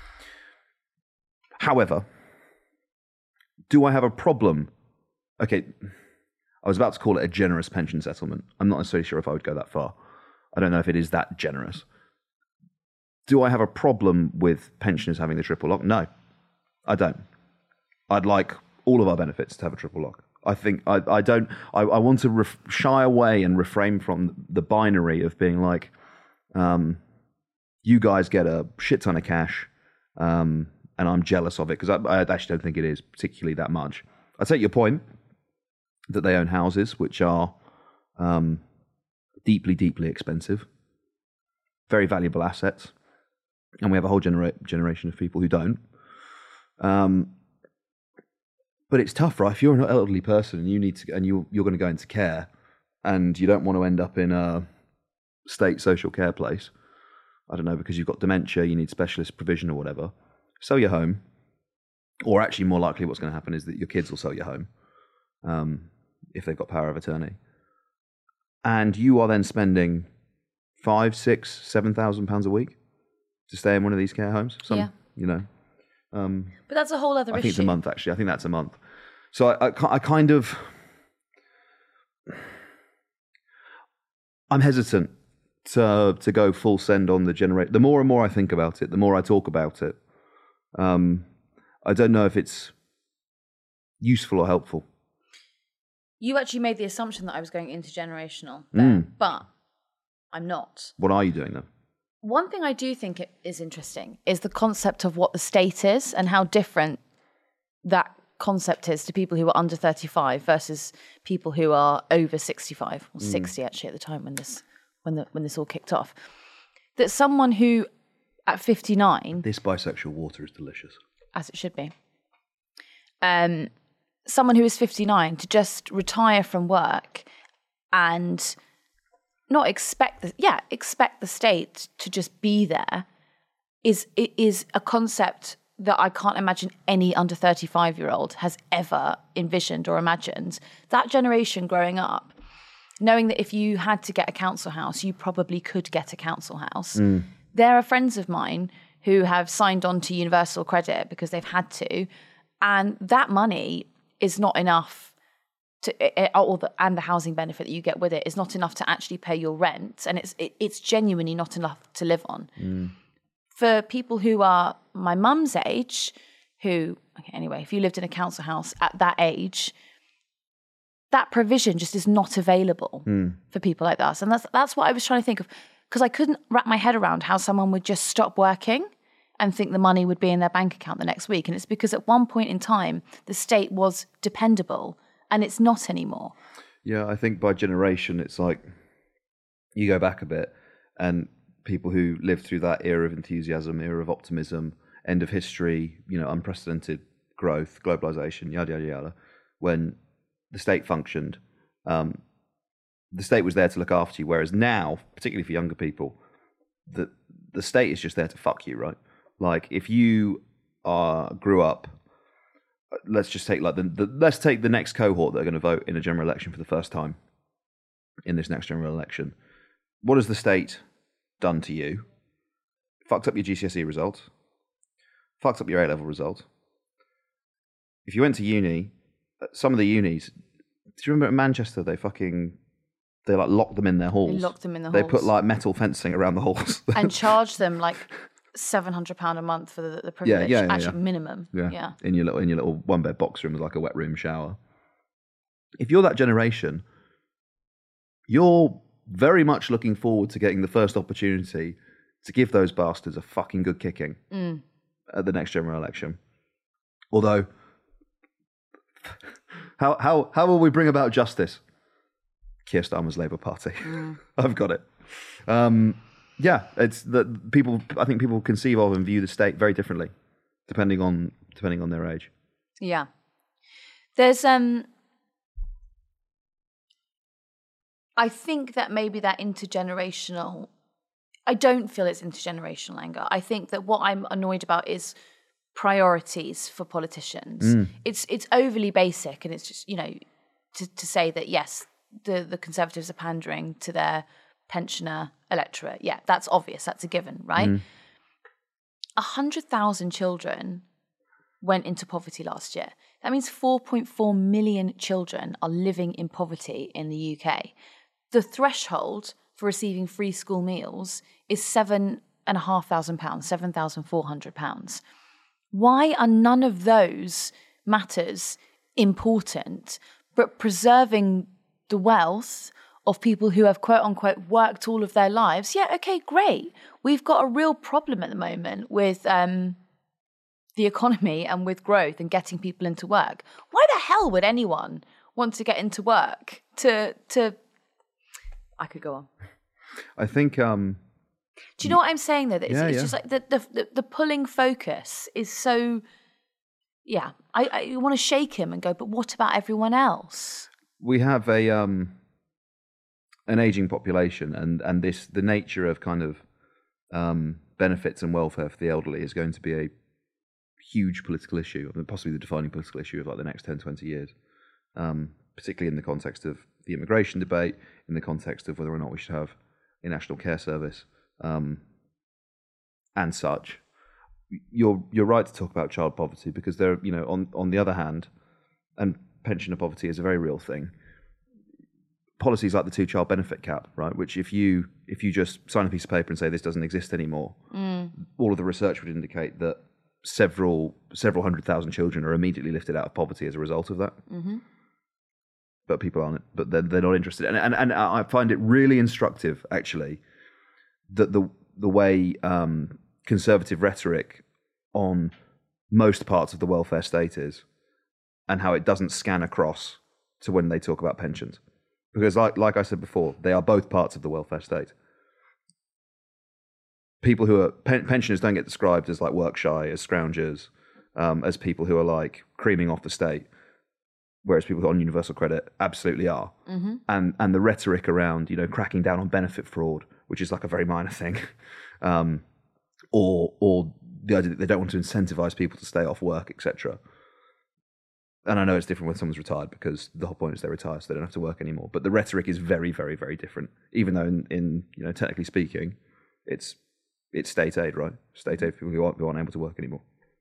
However, do I have a problem? Okay, I was about to call it a generous pension settlement. I'm not necessarily sure if I would go that far. I don't know if it is that generous. Do I have a problem with pensioners having the triple lock? No, I don't. I'd like all of our benefits to have a triple lock. I think I, I don't. I, I want to ref, shy away and refrain from the binary of being like, um, you guys get a shit ton of cash, um, and I'm jealous of it, because I, I actually don't think it is particularly that much. I take your point that they own houses which are um, deeply, deeply expensive, very valuable assets. And we have a whole genera- generation of people who don't. Um, but it's tough, right? If you're an elderly person and you need to, and you you're going to go into care, and you don't want to end up in a state social care place, I don't know, because you've got dementia, you need specialist provision or whatever. Sell your home, or actually, more likely, what's going to happen is that your kids will sell your home um, if they've got power of attorney, and you are then spending five, six, seven thousand pounds a week to stay in one of these care homes. Some, yeah. You know. Um, but that's a whole other I issue. think it's a month, actually. I think that's a month. So I, I, I kind of... I'm hesitant to to go full send on the generate. The more and more I think about it, the more I talk about it. Um, I don't know if it's useful or helpful. You actually made the assumption that I was going intergenerational there, mm. but I'm not. What are you doing then? One thing I do think it is interesting is the concept of what the state is and how different that concept is to people who are under thirty-five versus people who are over sixty-five, or mm. sixty actually at the time when this when the when this all kicked off. That someone who at fifty-nine... This bisexual water is delicious. As it should be. Um, someone who is fifty-nine to just retire from work and... not expect the yeah expect the state to just be there is it is a concept that I can't imagine any under thirty-five year old has ever envisioned or imagined. That generation growing up, knowing that if you had to get a council house, you probably could get a council house. Mm. There are friends of mine who have signed on to Universal Credit because they've had to, and that money is not enough. To, or the, and the housing benefit that you get with it is not enough to actually pay your rent, and it's it, it's genuinely not enough to live on. Mm. For people who are my mum's age, who okay, anyway, if you lived in a council house at that age, that provision just is not available mm. for people like us, and that's that's what I was trying to think of, because I couldn't wrap my head around how someone would just stop working and think the money would be in their bank account the next week, and it's because at one point in time the state was dependable. And it's not anymore. Yeah, I think by generation, it's like you go back a bit, and people who lived through that era of enthusiasm, era of optimism, end of history, you know, unprecedented growth, globalization, yada, yada, yada, when the state functioned, um, the state was there to look after you. Whereas now, particularly for younger people, the, the state is just there to fuck you, right? Like, if you uh, grew up, let's just take like the, the let's take the next cohort that are going to vote in a general election for the first time in this next general election. What has the state done to you? Fucked up your G C S E result. Fucked up your A-level result. If you went to uni, some of the unis, do you remember in Manchester they fucking they like locked them in their halls? They locked them in the they halls. They put like metal fencing around the halls and charged them like seven hundred pounds a month for the, the privilege, yeah, yeah, yeah, actually yeah. minimum. Yeah. yeah, in your little in your little one bed box room with like a wet room shower. If you're that generation, you're very much looking forward to getting the first opportunity to give those bastards a fucking good kicking mm. at the next general election. Although, how how how will we bring about justice? Keir Starmer's Labour Party. Mm. I've got it. Um, Yeah, it's that people. I think people conceive of and view the state very differently, depending on depending on their age. Yeah, there's um. I think that maybe that intergenerational I don't feel it's intergenerational anger. I think that what I'm annoyed about is priorities for politicians. Mm. It's it's overly basic, and it's just, you know, to, to say that, yes, the, the Conservatives are pandering to their pensioner electorate. Yeah, that's obvious. That's a given, right? Mm. one hundred thousand children went into poverty last year. That means four point four million children are living in poverty in the U K. The threshold for receiving free school meals is seven and a half thousand pounds, seven thousand four hundred pounds. Why are none of those matters important, but preserving the wealth of people who have, quote unquote, worked all of their lives? Yeah, okay, great. We've got a real problem at the moment with um, the economy and with growth and getting people into work. Why the hell would anyone want to get into work to to I could go on. I think um Do you know what I'm saying though? That it's, Yeah, it's yeah. just like the, the the the pulling focus is so yeah. I, I want to shake him and go, but what about everyone else? we have a um an aging population, and and this the nature of kind of um benefits and welfare for the elderly is going to be a huge political issue, I mean, possibly the defining political issue of like the next ten, twenty years, um, particularly in the context of the immigration debate, in the context of whether or not we should have a national care service, um, and such. You're you're right to talk about child poverty, because there, you know, on on the other hand, and pensioner poverty is a very real thing. Policies like the two-child benefit cap, right, which if you if you just sign a piece of paper and say this doesn't exist anymore, Mm. all of the research would indicate that several several hundred thousand children are immediately lifted out of poverty as a result of that. Mm-hmm. But people aren't. But they're they're not interested, and and and I find it really instructive, actually, that the the way um, conservative rhetoric on most parts of the welfare state is, and how it doesn't scan across to when they talk about pensions, because like like I said before, they are both parts of the welfare state. People who are pen, pensioners don't get described as like work shy, as scroungers, um, as people who are like creaming off the state, whereas people who are on universal credit absolutely are. Mm-hmm. And and the rhetoric around, you know, cracking down on benefit fraud, which is like a very minor thing, um, or or the idea that they don't want to incentivize people to stay off work, et cetera. And I know it's different when someone's retired, because the whole point is they're retired, so they don't have to work anymore. But the rhetoric is very, very, very different. Even though, in, in you know, technically speaking, it's it's state aid, right? State aid for people who aren't, who aren't able to work anymore.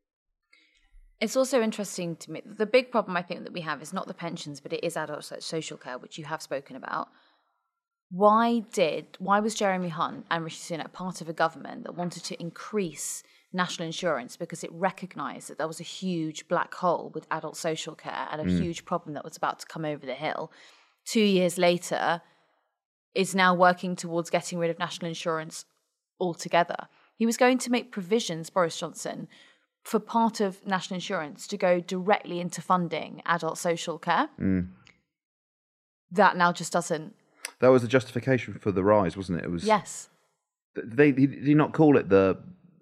It's also interesting to me. The big problem I think that we have is not the pensions, but it is adult so- social care, which you have spoken about. Why did, why was Jeremy Hunt and Rishi Sunak part of a government that wanted to increase national insurance because it recognised that there was a huge black hole with adult social care and a Mm. huge problem that was about to come over the hill? Two years later, is now working towards getting rid of national insurance altogether. He was going to make provisions, Boris Johnson, for part of national insurance to go directly into funding adult social care. Mm. That now just doesn't. That was the justification for the rise, wasn't it? It was. Yes. They did he not call it the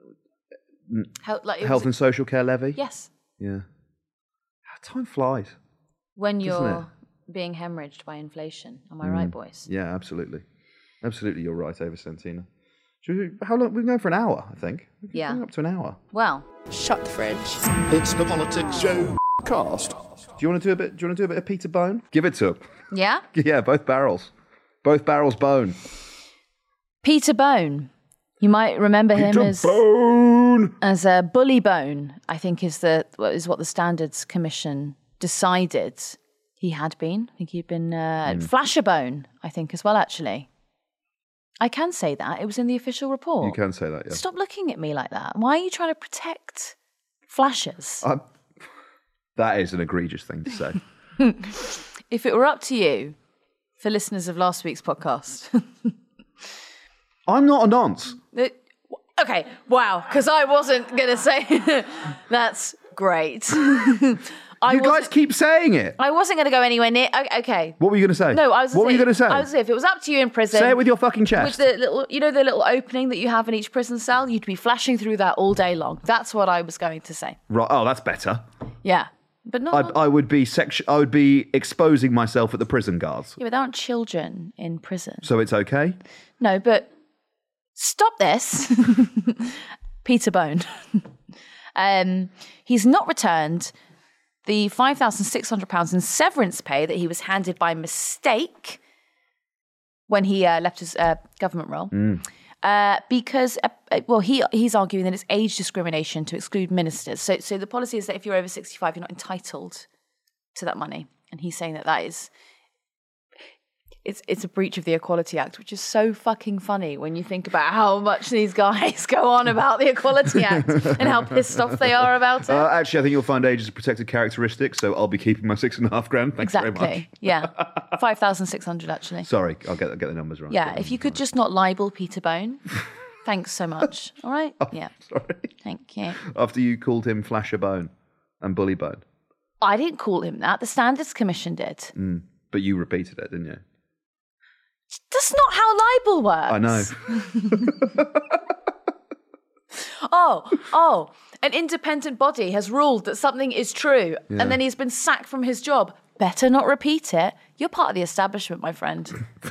Hel- like it health was- and social care levy? Yes. Yeah. Time flies. When Doesn't you're being hemorrhaged by inflation. Am I Mm. right, boys? Yeah, absolutely. Absolutely, you're right, Ava Santina. Should we, how long? We've been going for an hour, I think. We've been Yeah. going up to an hour. Well. Shut the fridge. It's the Politics Show cast. Do you want to do a bit? Do you want to do a bit of Peter Bone? Give it to him. Yeah? Yeah, both barrels. Both barrels bone. Peter Bone. You might remember him Peter as Bone. as a Bully Bone, I think is the is what the Standards Commission decided he had been. I think he'd been uh, Mm. Flasher Bone, I think, as well, actually. I can say that. It was in the official report. You can say that, yeah. Stop looking at me like that. Why are you trying to protect flashers? I'm- that is an egregious thing to say. If it were up to you, for listeners of last week's podcast. I'm not a nonce. It- okay, wow, because I wasn't going to say that's great. I You guys wasn't- keep saying it. I wasn't going to go anywhere near. o- Okay. What were you going to say? No, I was. What were you going to say? I was. If it was up to you in prison, Say it with your fucking chest. With the little, you know, the little opening that you have in each prison cell, you'd be flashing through that all day long. That's what I was going to say. Right. Oh, that's better. Yeah, but not. I, I would be section. I would be exposing myself at the prison guards. yeah, but there aren't children in prison. So it's okay. No, but stop this. Peter Bone. um, he's not returned the five thousand six hundred pounds in severance pay that he was handed by mistake when he uh, left his uh, government role. Mm. Uh, because, uh, well, he he's arguing that it's age discrimination to exclude ministers. So, so the policy is that if you're over sixty-five, you're not entitled to that money. And he's saying that that is, it's it's a breach of the Equality Act, which is so fucking funny when you think about how much these guys go on about the Equality Act and how pissed off they are about it. Uh, actually, I think you'll find age is a protected characteristic, so I'll be keeping my six and a half grand. Thanks exactly. very much. Yeah. five thousand six hundred actually. Sorry, I'll get, I'll get the numbers right. Yeah, if you could just not libel Peter Bone. Thanks so much. All right? Oh, yeah. Sorry. Thank you. After you called him Flasher Bone and Bully Bone. I didn't call him that. The Standards Commission did. Mm, but you repeated it, didn't you? That's not how libel works. I know. oh, oh, an independent body has ruled that something is true, Yeah. and then he's been sacked from his job. Better not repeat it. You're part of the establishment, my friend.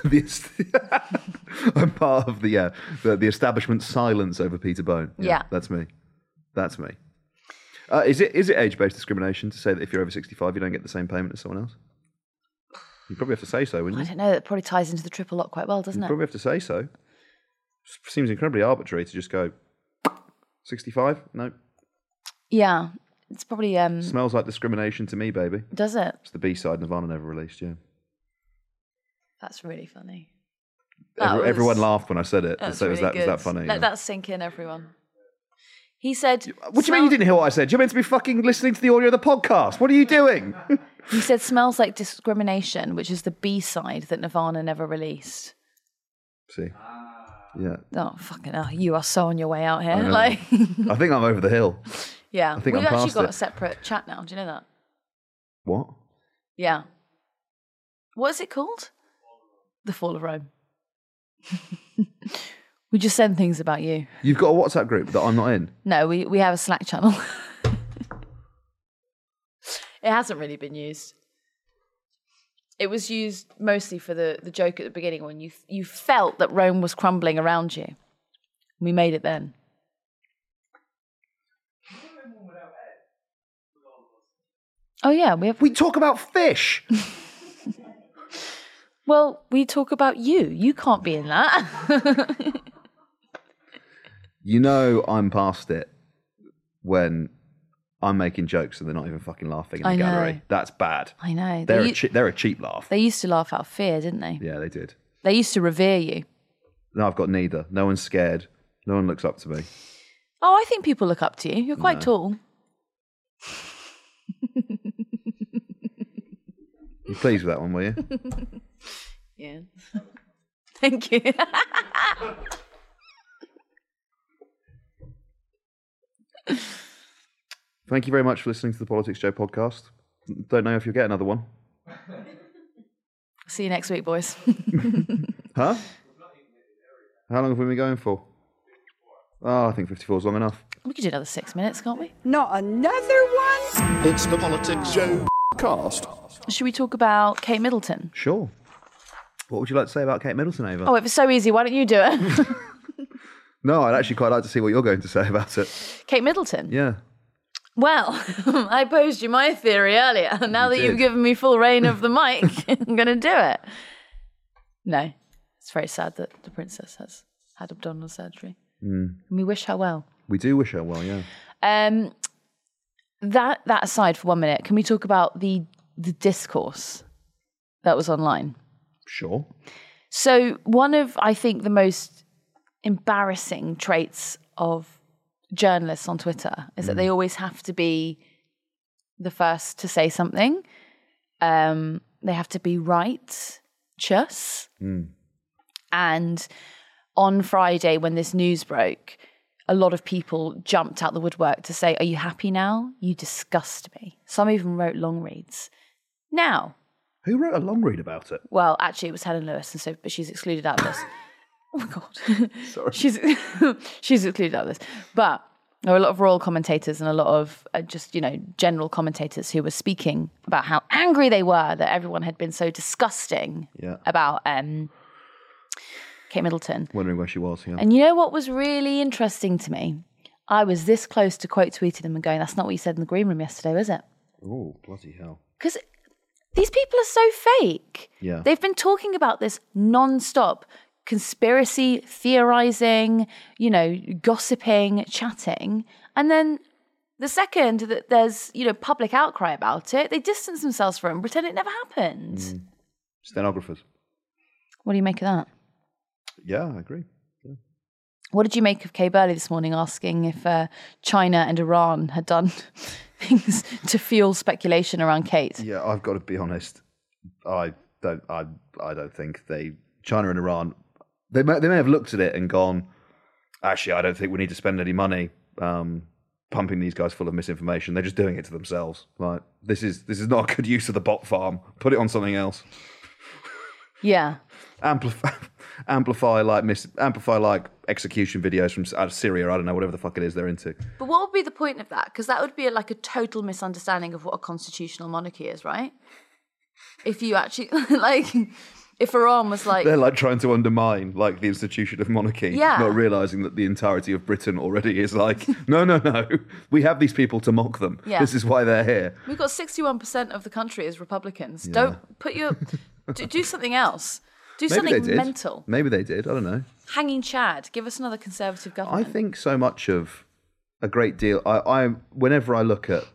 I'm part of the, yeah, the, the establishment's silence over Peter Bone. Yeah, Yeah. That's me. That's me. Uh, is it is it age-based discrimination to say that if you're over sixty-five, you don't get the same payment as someone else? You probably have to say so, wouldn't I you? don't know. That probably ties into the triple lock quite well, doesn't You it? probably have to say so. Seems incredibly arbitrary to just go sixty-five. No, Yeah, it's probably. Um, smells like discrimination to me, baby. Does it? It's the B-side Nirvana never released. Yeah, That's really funny. That Every, was- everyone laughed when I said it. That's So was really that was that good. funny? Let yeah. that sink in, everyone. He said. What do you mean you didn't hear what I said? You're meant to be fucking listening to the audio of the podcast. What are you doing? He said smells like discrimination, which is the B side that Nirvana never released. See, yeah. Oh fucking hell! You are so on your way out here. I know. Like, I think I'm over the hill. yeah, I think we've I'm actually past got it. a separate chat now. Do you know that? What? Yeah. What is it called? The Fall of Rome. We just send things about you. You've got a WhatsApp group that I'm not in. No, we, we have a Slack channel. It hasn't really been used. It was used mostly for the, the joke at the beginning when you you felt that Rome was crumbling around you. We made it then. Oh yeah, we have. We talk about fish. Well, we talk about you. You can't be in that. You know I'm past it when I'm making jokes and they're not even fucking laughing in the I know. gallery. That's bad. I know. They're They a u- che- they're a cheap laugh. They used to laugh out of fear, didn't they? Yeah, they did. They used to revere you. No, I've got neither. No one's scared. No one looks up to me. Oh, I think people look up to you. You're quite No. tall. You pleased with that one, were you? Yeah. Thank you. Thank you very much for listening to the Politics Joe podcast. Don't know if you'll get another one. See you next week, boys. Huh? How long have we been going for? Oh, I think fifty-four is long enough. We could do another six minutes, can't we? Not another one? It's the Politics Joe cast. Should we talk about Kate Middleton? Sure. What would you like to say about Kate Middleton, Ava? Oh, if it's so easy, why don't you do it? No, I'd actually quite like to see what you're going to say about it. Kate Middleton? Yeah. Well, I posed you my theory earlier. Now You that you've did. given me full reign of the mic, I'm going to do it. No, it's very sad that the princess has had abdominal surgery. Mm. And we wish her well. We do wish her well, yeah. Um, that that aside for one minute, can we talk about the the discourse that was online? Sure. So one of, I think, the most embarrassing traits of journalists on Twitter is that they always have to be the first to say something. Um, they have to be right, chus. Mm. And on Friday, when this news broke, a lot of people jumped out the woodwork to say, "Are you happy now? You disgust me." Some even wrote long reads. Now, Who wrote a long read about it? well, actually, it was Helen Lewis, and so but she's excluded out of this. Oh my god, Sorry. she's she's excluded out of this. But there were a lot of royal commentators and a lot of uh, just you know general commentators who were speaking about how angry they were that everyone had been so disgusting Yeah. about um, Kate Middleton. Wondering where she was, yeah. And you know what was really interesting to me? I was this close to quote tweeting them and going, that's not what you said in the green room yesterday, was it? Oh, bloody hell. Because these people are so fake. Yeah. They've been talking about this non-stop. Conspiracy, theorizing, you know, gossiping, chatting. And then the second that there's, you know, public outcry about it, they distance themselves from it and pretend it never happened. Mm. Stenographers. What do you make of that? Yeah, I agree. Yeah. What did you make of Kay Burley this morning asking if uh, China and Iran had done things to fuel speculation around Kate? Yeah, I've got to be honest. I don't. I. I don't think they. China and Iran. They may. They may have looked at it and gone. Actually, I don't think we need to spend any money um, pumping these guys full of misinformation. They're just doing it to themselves. Like this is. This is not a good use of the bot farm. Put it on something else. Yeah. Amplify. Amplify like mis. Amplify like execution videos from out of Syria. I don't know. Whatever the fuck it is they're into. But what would be the point of that? Because that would be like a total misunderstanding of what a constitutional monarchy is, right? If you actually like. If Iran was like... They're like trying to undermine like the institution of monarchy, yeah. not realising that the entirety of Britain already is like, no, no, no, we have these people to mock them. Yeah. This is why they're here. We've got sixty-one percent of the country as Republicans. Yeah. Don't put your... do, do something else. Do Maybe something they did. mental. Maybe they did, I don't know. Hanging Chad. Give us another Conservative government. I think so much of a great deal... I, I whenever I look at...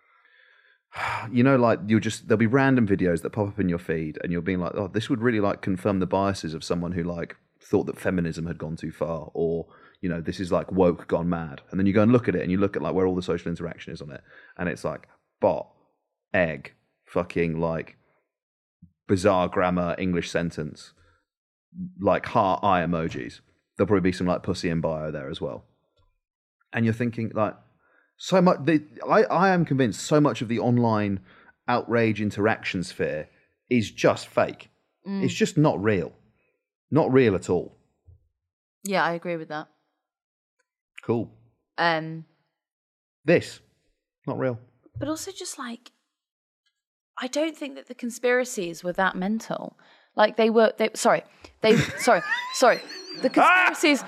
You know, like you'll just there'll be random videos that pop up in your feed, and you'll be like, "Oh, this would really like confirm the biases of someone who like thought that feminism had gone too far, or you know, this is like woke gone mad." And then you go and look at it, and you look at like where all the social interaction is on it, and it's like bot, egg, fucking like bizarre grammar, English sentence, like heart eye emojis. There'll probably be some like pussy in bio there as well, and you're thinking like. So much, the, I, I am convinced so much of the online outrage interaction sphere is just fake. Mm. It's just not real. Not real at all. Yeah, I agree with that. Cool. Um, this, not real. But also just like, I don't think that the conspiracies were that mental. Like they were, they, sorry, they, sorry, sorry. The conspiracies,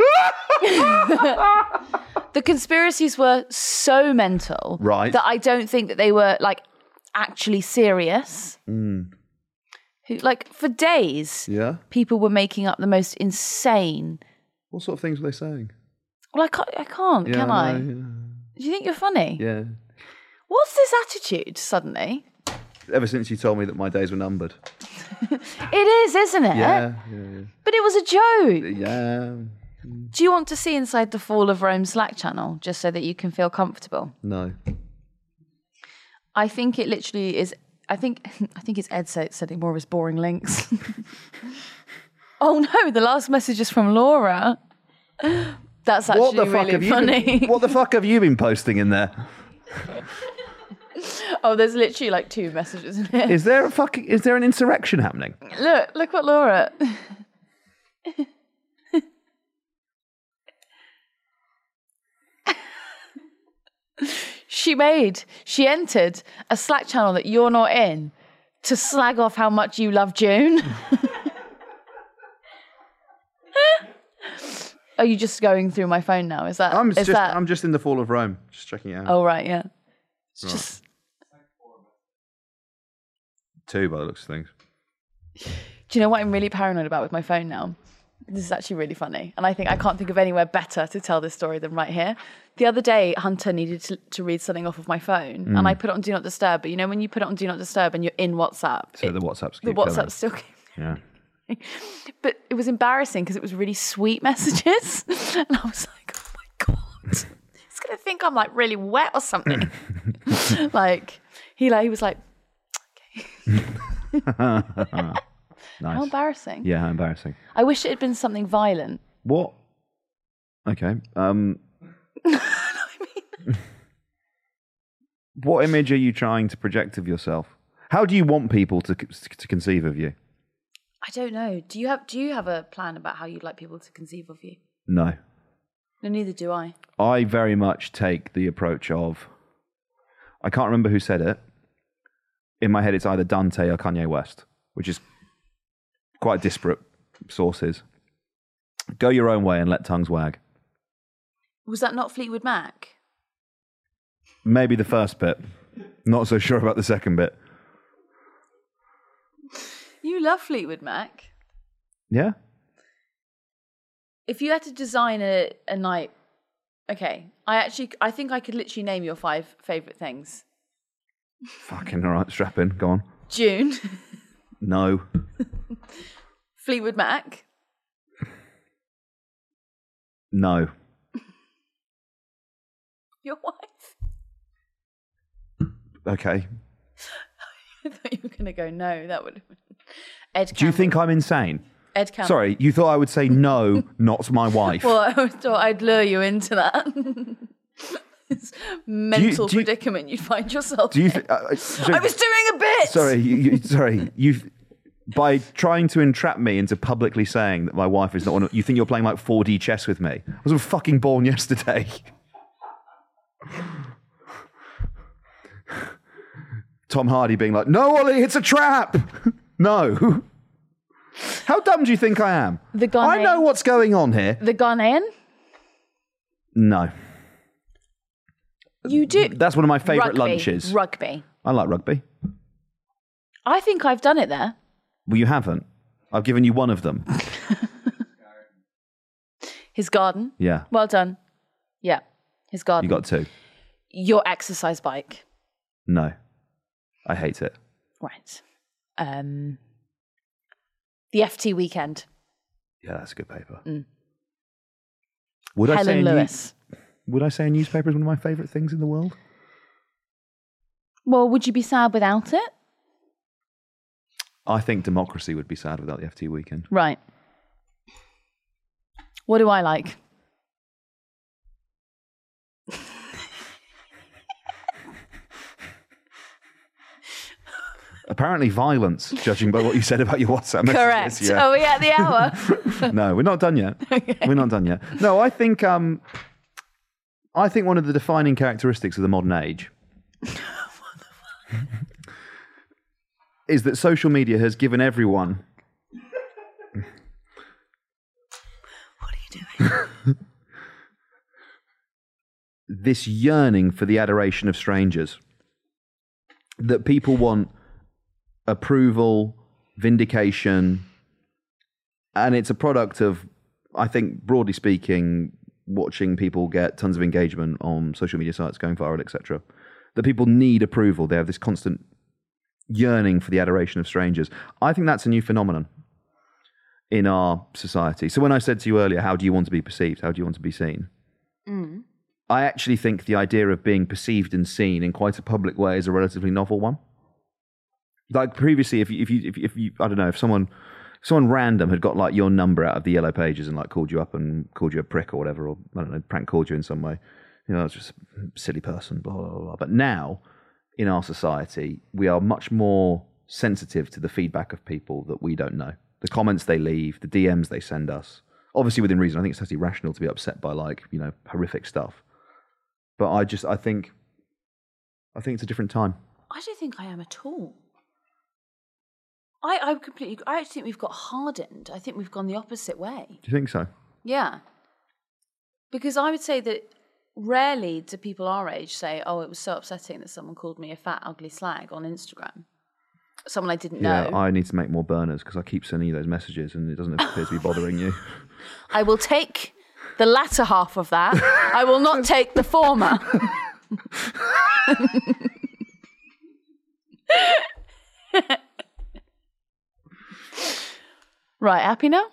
the conspiracies were so mental, right, that I don't think that they were like actually serious. Mm. Who, like for days, yeah, people were making up the most insane. What sort of things were they saying? Well, I can't, I can't, yeah, can no, I? Yeah. Do you think you're funny? Yeah. What's this attitude suddenly? Ever since you told me that my days were numbered. It is, isn't it? Yeah, yeah, yeah. But it was a joke. Yeah. Do you want to see inside the Fall of Rome Slack channel just so that you can feel comfortable? No. I think it literally is. I think I think it's Ed sending more of his boring links. Oh no! The last message is from Laura. That's actually what the fuck really have funny. You been, what the fuck have you been posting in there? Oh, there's literally like two messages in here. Is there a fucking? Is there an insurrection happening? Look! Look what Laura. She made, she entered a Slack channel that you're not in to slag off how much you love June. Are you just going through my phone now? Is that? I'm is just, that... I'm just in the Fall of Rome, just checking it out. Oh right, yeah. It's right. just two by the looks of things. Do you know what I'm really paranoid about with my phone now? This is actually really funny. And I think I can't think of anywhere better to tell this story than right here. The other day, Hunter needed to, to read something off of my phone. Mm. And I put it on Do Not Disturb. But you know when you put it on Do Not Disturb and you're in WhatsApp? So it, the WhatsApp's The WhatsApp's still keep Yeah. But it was embarrassing because it was really sweet messages. And I was like, oh my God. He's going to think I'm like really wet or something. like, he like he was like, okay. Nice. How embarrassing. Yeah, how embarrassing. I wish it had been something violent. What? Okay. Um, I mean... What image are you trying to project of yourself? How do you want people to to conceive of you? I don't know. Do you have Do you have a plan about how you'd like people to conceive of you? No. No, neither do I. I very much take the approach of, I can't remember who said it. In my head, it's either Dante or Kanye West, which is quite disparate sources. Go your own way and let tongues wag. Was that not Fleetwood Mac? Maybe the first bit. Not so sure about the second bit. You love Fleetwood Mac. Yeah? If you had to design a, a night... Okay, I actually... I think I could literally name your five favourite things. Fucking all right, strap in. Go on. June. No. Fleetwood Mac. No. Your wife. Okay. I thought you were going to go no. That would have been... Ed Cameron. Do you think I'm insane? Ed Cameron. Sorry, you thought I would say no, not my wife. Well, I thought I'd lure you into that. This mental do you, predicament you'd find yourself do you in. th- uh, so, I was doing a bit! Sorry, you, you, sorry. You've... By trying to entrap me into publicly saying that my wife is not one of... You think you're playing like four D chess with me? I was fucking born yesterday. Tom Hardy being like, no, Ollie, it's a trap. No. How dumb do you think I am? The Ghanaian. I know what's going on here. The Ghanaian? No. You do. That's one of my favourite Rugby. lunches. Rugby. I like rugby. I think I've done it there. Well, you haven't. I've given you one of them. His garden. Yeah. Well done. Yeah. His garden. You got two. Your exercise bike. No. I hate it. Right. Um, the F T weekend. Yeah, that's a good paper. Mm. Would Helen I say Lewis. New- would I say a newspaper is one of my favourite things in the world? Well, would you be sad without it? I think democracy would be sad without the F T weekend. Right. What do I like? Apparently violence, judging by what you said about your WhatsApp messages. Correct. Yeah. Are we at the hour? No, we're not done yet. Okay. We're not done yet. No, I think um, I think one of the defining characteristics of the modern age is that social media has given everyone. What are you doing? This yearning for the adoration of strangers. That people want approval, vindication, and it's a product of, I think, broadly speaking, watching people get tons of engagement on social media sites, going viral, et cetera. That people need approval. They have this constant yearning for the adoration of strangers. I think that's a new phenomenon in our society. So when I said to you earlier, how do you want to be perceived? How do you want to be seen? Mm. I actually think the idea of being perceived and seen in quite a public way is a relatively novel one. Like previously, if you, if you, if you, if you I don't know, if someone, if someone random had got like your number out of the yellow pages and like called you up and called you a prick or whatever, or I don't know, prank called you in some way, you know, it's just a silly person, blah, blah, blah. But now, in our society, we are much more sensitive to the feedback of people that we don't know. The comments they leave, the D Ms they send us. Obviously within reason. I think it's totally rational to be upset by like, you know, horrific stuff. But I just, I think, I think it's a different time. I don't think I am at all. I, I completely, I actually think we've got hardened. I think we've gone the opposite way. Do you think so? Yeah. Because I would say that rarely do people our age say, oh, it was so upsetting that someone called me a fat, ugly slag on Instagram. Someone I didn't yeah, know. I need to make more burners because I keep sending you those messages and it doesn't appear to be bothering you. I will take the latter half of that. I will not take the former. Right, happy now?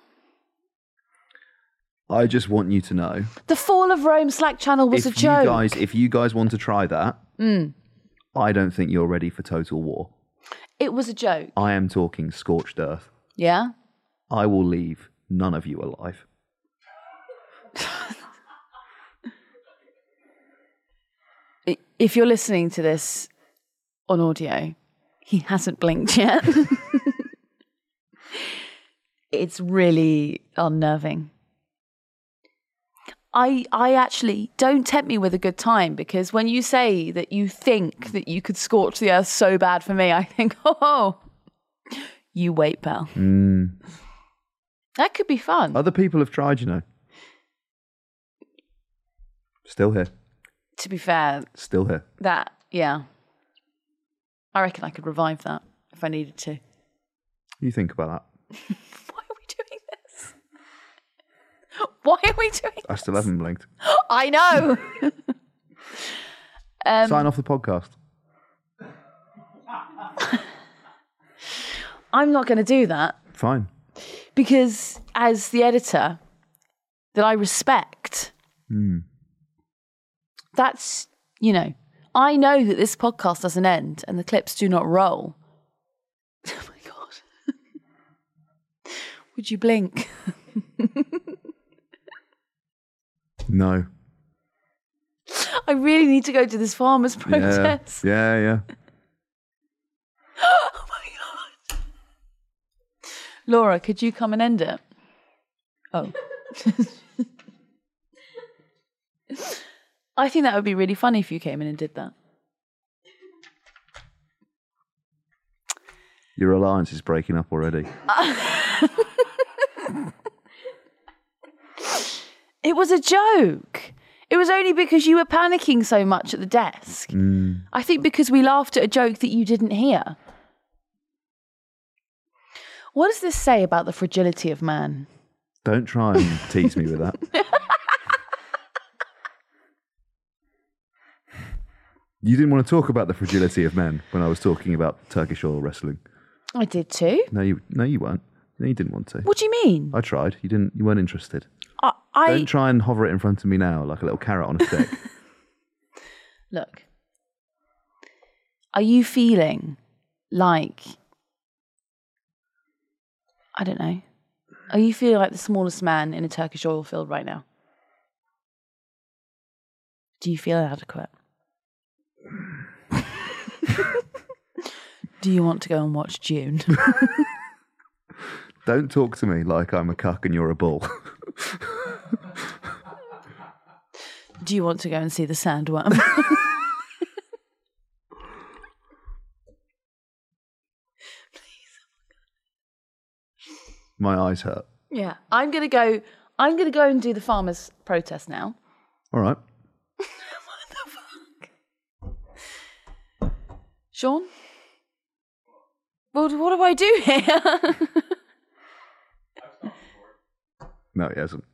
I just want you to know. The Fall of Rome Slack channel was if a joke. You guys, if you guys want to try that, mm. I don't think you're ready for total war. It was a joke. I am talking scorched earth. Yeah? I will leave none of you alive. If you're listening to this on audio, he hasn't blinked yet. It's really unnerving. I I actually, don't tempt me with a good time, because when you say that you think that you could scorch the earth so bad for me, I think, oh, you wait, pal. Mm. That could be fun. Other people have tried, you know. Still here. To be fair, Still here. that, yeah. I reckon I could revive that if I needed to. You think about that. Why are we doing this? Why are we doing this? I still haven't blinked. I know. um, Sign off the podcast. I'm not going to do that Fine. because as the editor that I respect, Mm. that's, you know, I know that this podcast doesn't end and the clips do not roll. Oh my God. Would you blink? No. I really need to go to this farmer's protest. Yeah, yeah, yeah. Oh my God. Laura, could you come and end it? Oh. I think that would be really funny if you came in and did that. Your alliance is breaking up already. It was a joke. It was only because you were panicking so much at the desk. Mm. I think because we laughed at a joke that you didn't hear. What does this say about the fragility of man? Don't try and tease me with that. You didn't want to talk about the fragility of men when I was talking about Turkish oil wrestling. I did too. No, you no, you weren't. No, you didn't want to. What do you mean? I tried. You didn't. You weren't interested. I, I Don't try and hover it in front of me now like a little carrot on a stick. Look. Are you feeling like, I don't know, are you feeling like the smallest man in a Turkish oil field right now? Do you feel inadequate? Do you want to go and watch Dune? Don't talk to me like I'm a cuck and you're a bull. Do you want to go and see the Sandworm? My eyes hurt. Yeah, I'm gonna go. I'm gonna go and do the farmers' protest now. All right. What the fuck, Sean? Well, what do I do here? No, he hasn't.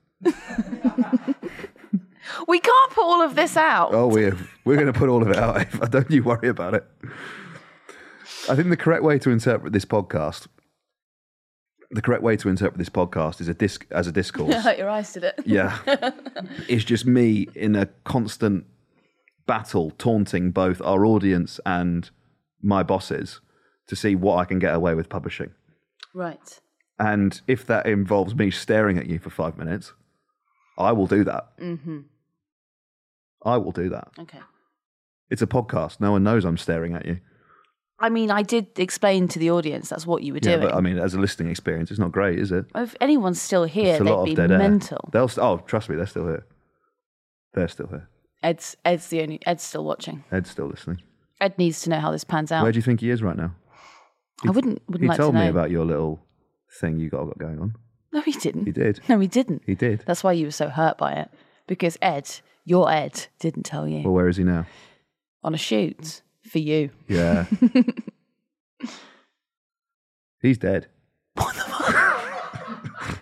We can't put all of this out. Oh, we're we're going to put all of it out. Ava. Don't you worry about it. I think the correct way to interpret this podcast, the correct way to interpret this podcast is a disc as a discourse. Like your eyes did it. Yeah, it's just me in a constant battle, taunting both our audience and my bosses to see what I can get away with publishing. Right. And if that involves me staring at you for five minutes, I will do that. Mm-hmm. I will do that. Okay. It's a podcast. No one knows I'm staring at you. I mean, I did explain to the audience that's what you were Yeah, doing. but I mean, as a listening experience, it's not great, is it? If anyone's still here, It's a lot they'd of be dead mental. air. They'll st- oh, trust me, they're still here. They're still here. Ed's Ed's the only Ed's still watching. Ed's still listening. Ed needs to know how this pans out. Where do you think he is right now? I wouldn't wouldn't He like told to know. me about your little thing you got got going on. No, he didn't. He did. No, he didn't. He did. That's why you were so hurt by it. Because Ed, your Ed, didn't tell you. Well, where is he now? On a shoot for you. Yeah. He's dead. What the fuck?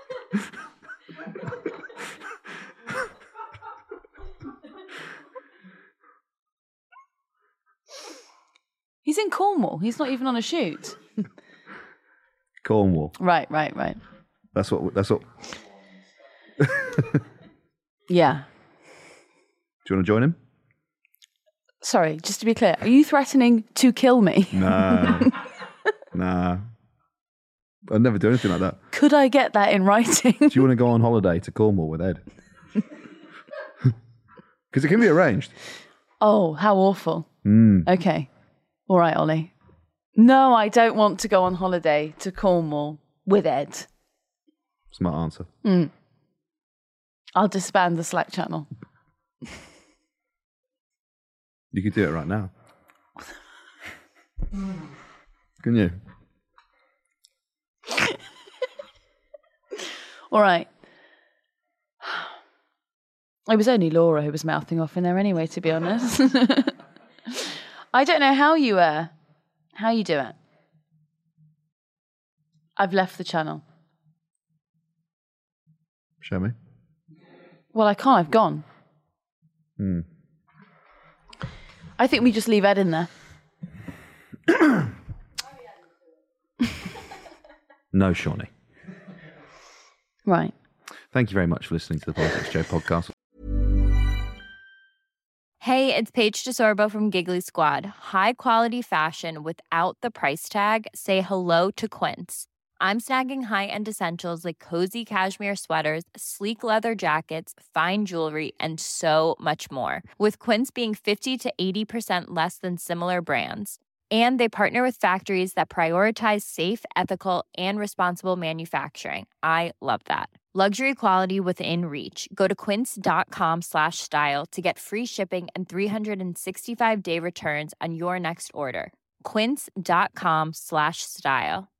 He's in Cornwall. He's not even on a shoot. Cornwall. Right, right, right. That's what. That's what. Yeah. Do you want to join him? Sorry, just to be clear, are you threatening to kill me? Nah. Nah. I'd never do anything like that. Could I get that in writing? Do you want to go on holiday to Cornwall with Ed? Because it can be arranged. Oh, how awful. Mm. Okay. All right, Ollie. No, I don't want to go on holiday to Cornwall with Ed. Smart answer. Mm. I'll disband the Slack channel. You could do it right now. Can you? All right. It was only Laura who was mouthing off in there anyway, to be honest. I don't know how you uh, how you do it. I've left the channel. Show me. Well, I can't. I've gone. Hmm. I think we just leave Ed in there. No, Shawnee. Right. Thank you very much for listening to the Politics Joe podcast. Hey, it's Paige DeSorbo from Giggly Squad. High quality fashion without the price tag. Say hello to Quince. I'm snagging high-end essentials like cozy cashmere sweaters, sleek leather jackets, fine jewelry, and so much more. With Quince being fifty to eighty percent less than similar brands. And they partner with factories that prioritize safe, ethical, and responsible manufacturing. I love that. Luxury quality within reach. Go to quince.com slash style to get free shipping and three sixty-five day returns on your next order. Quince.com slash style.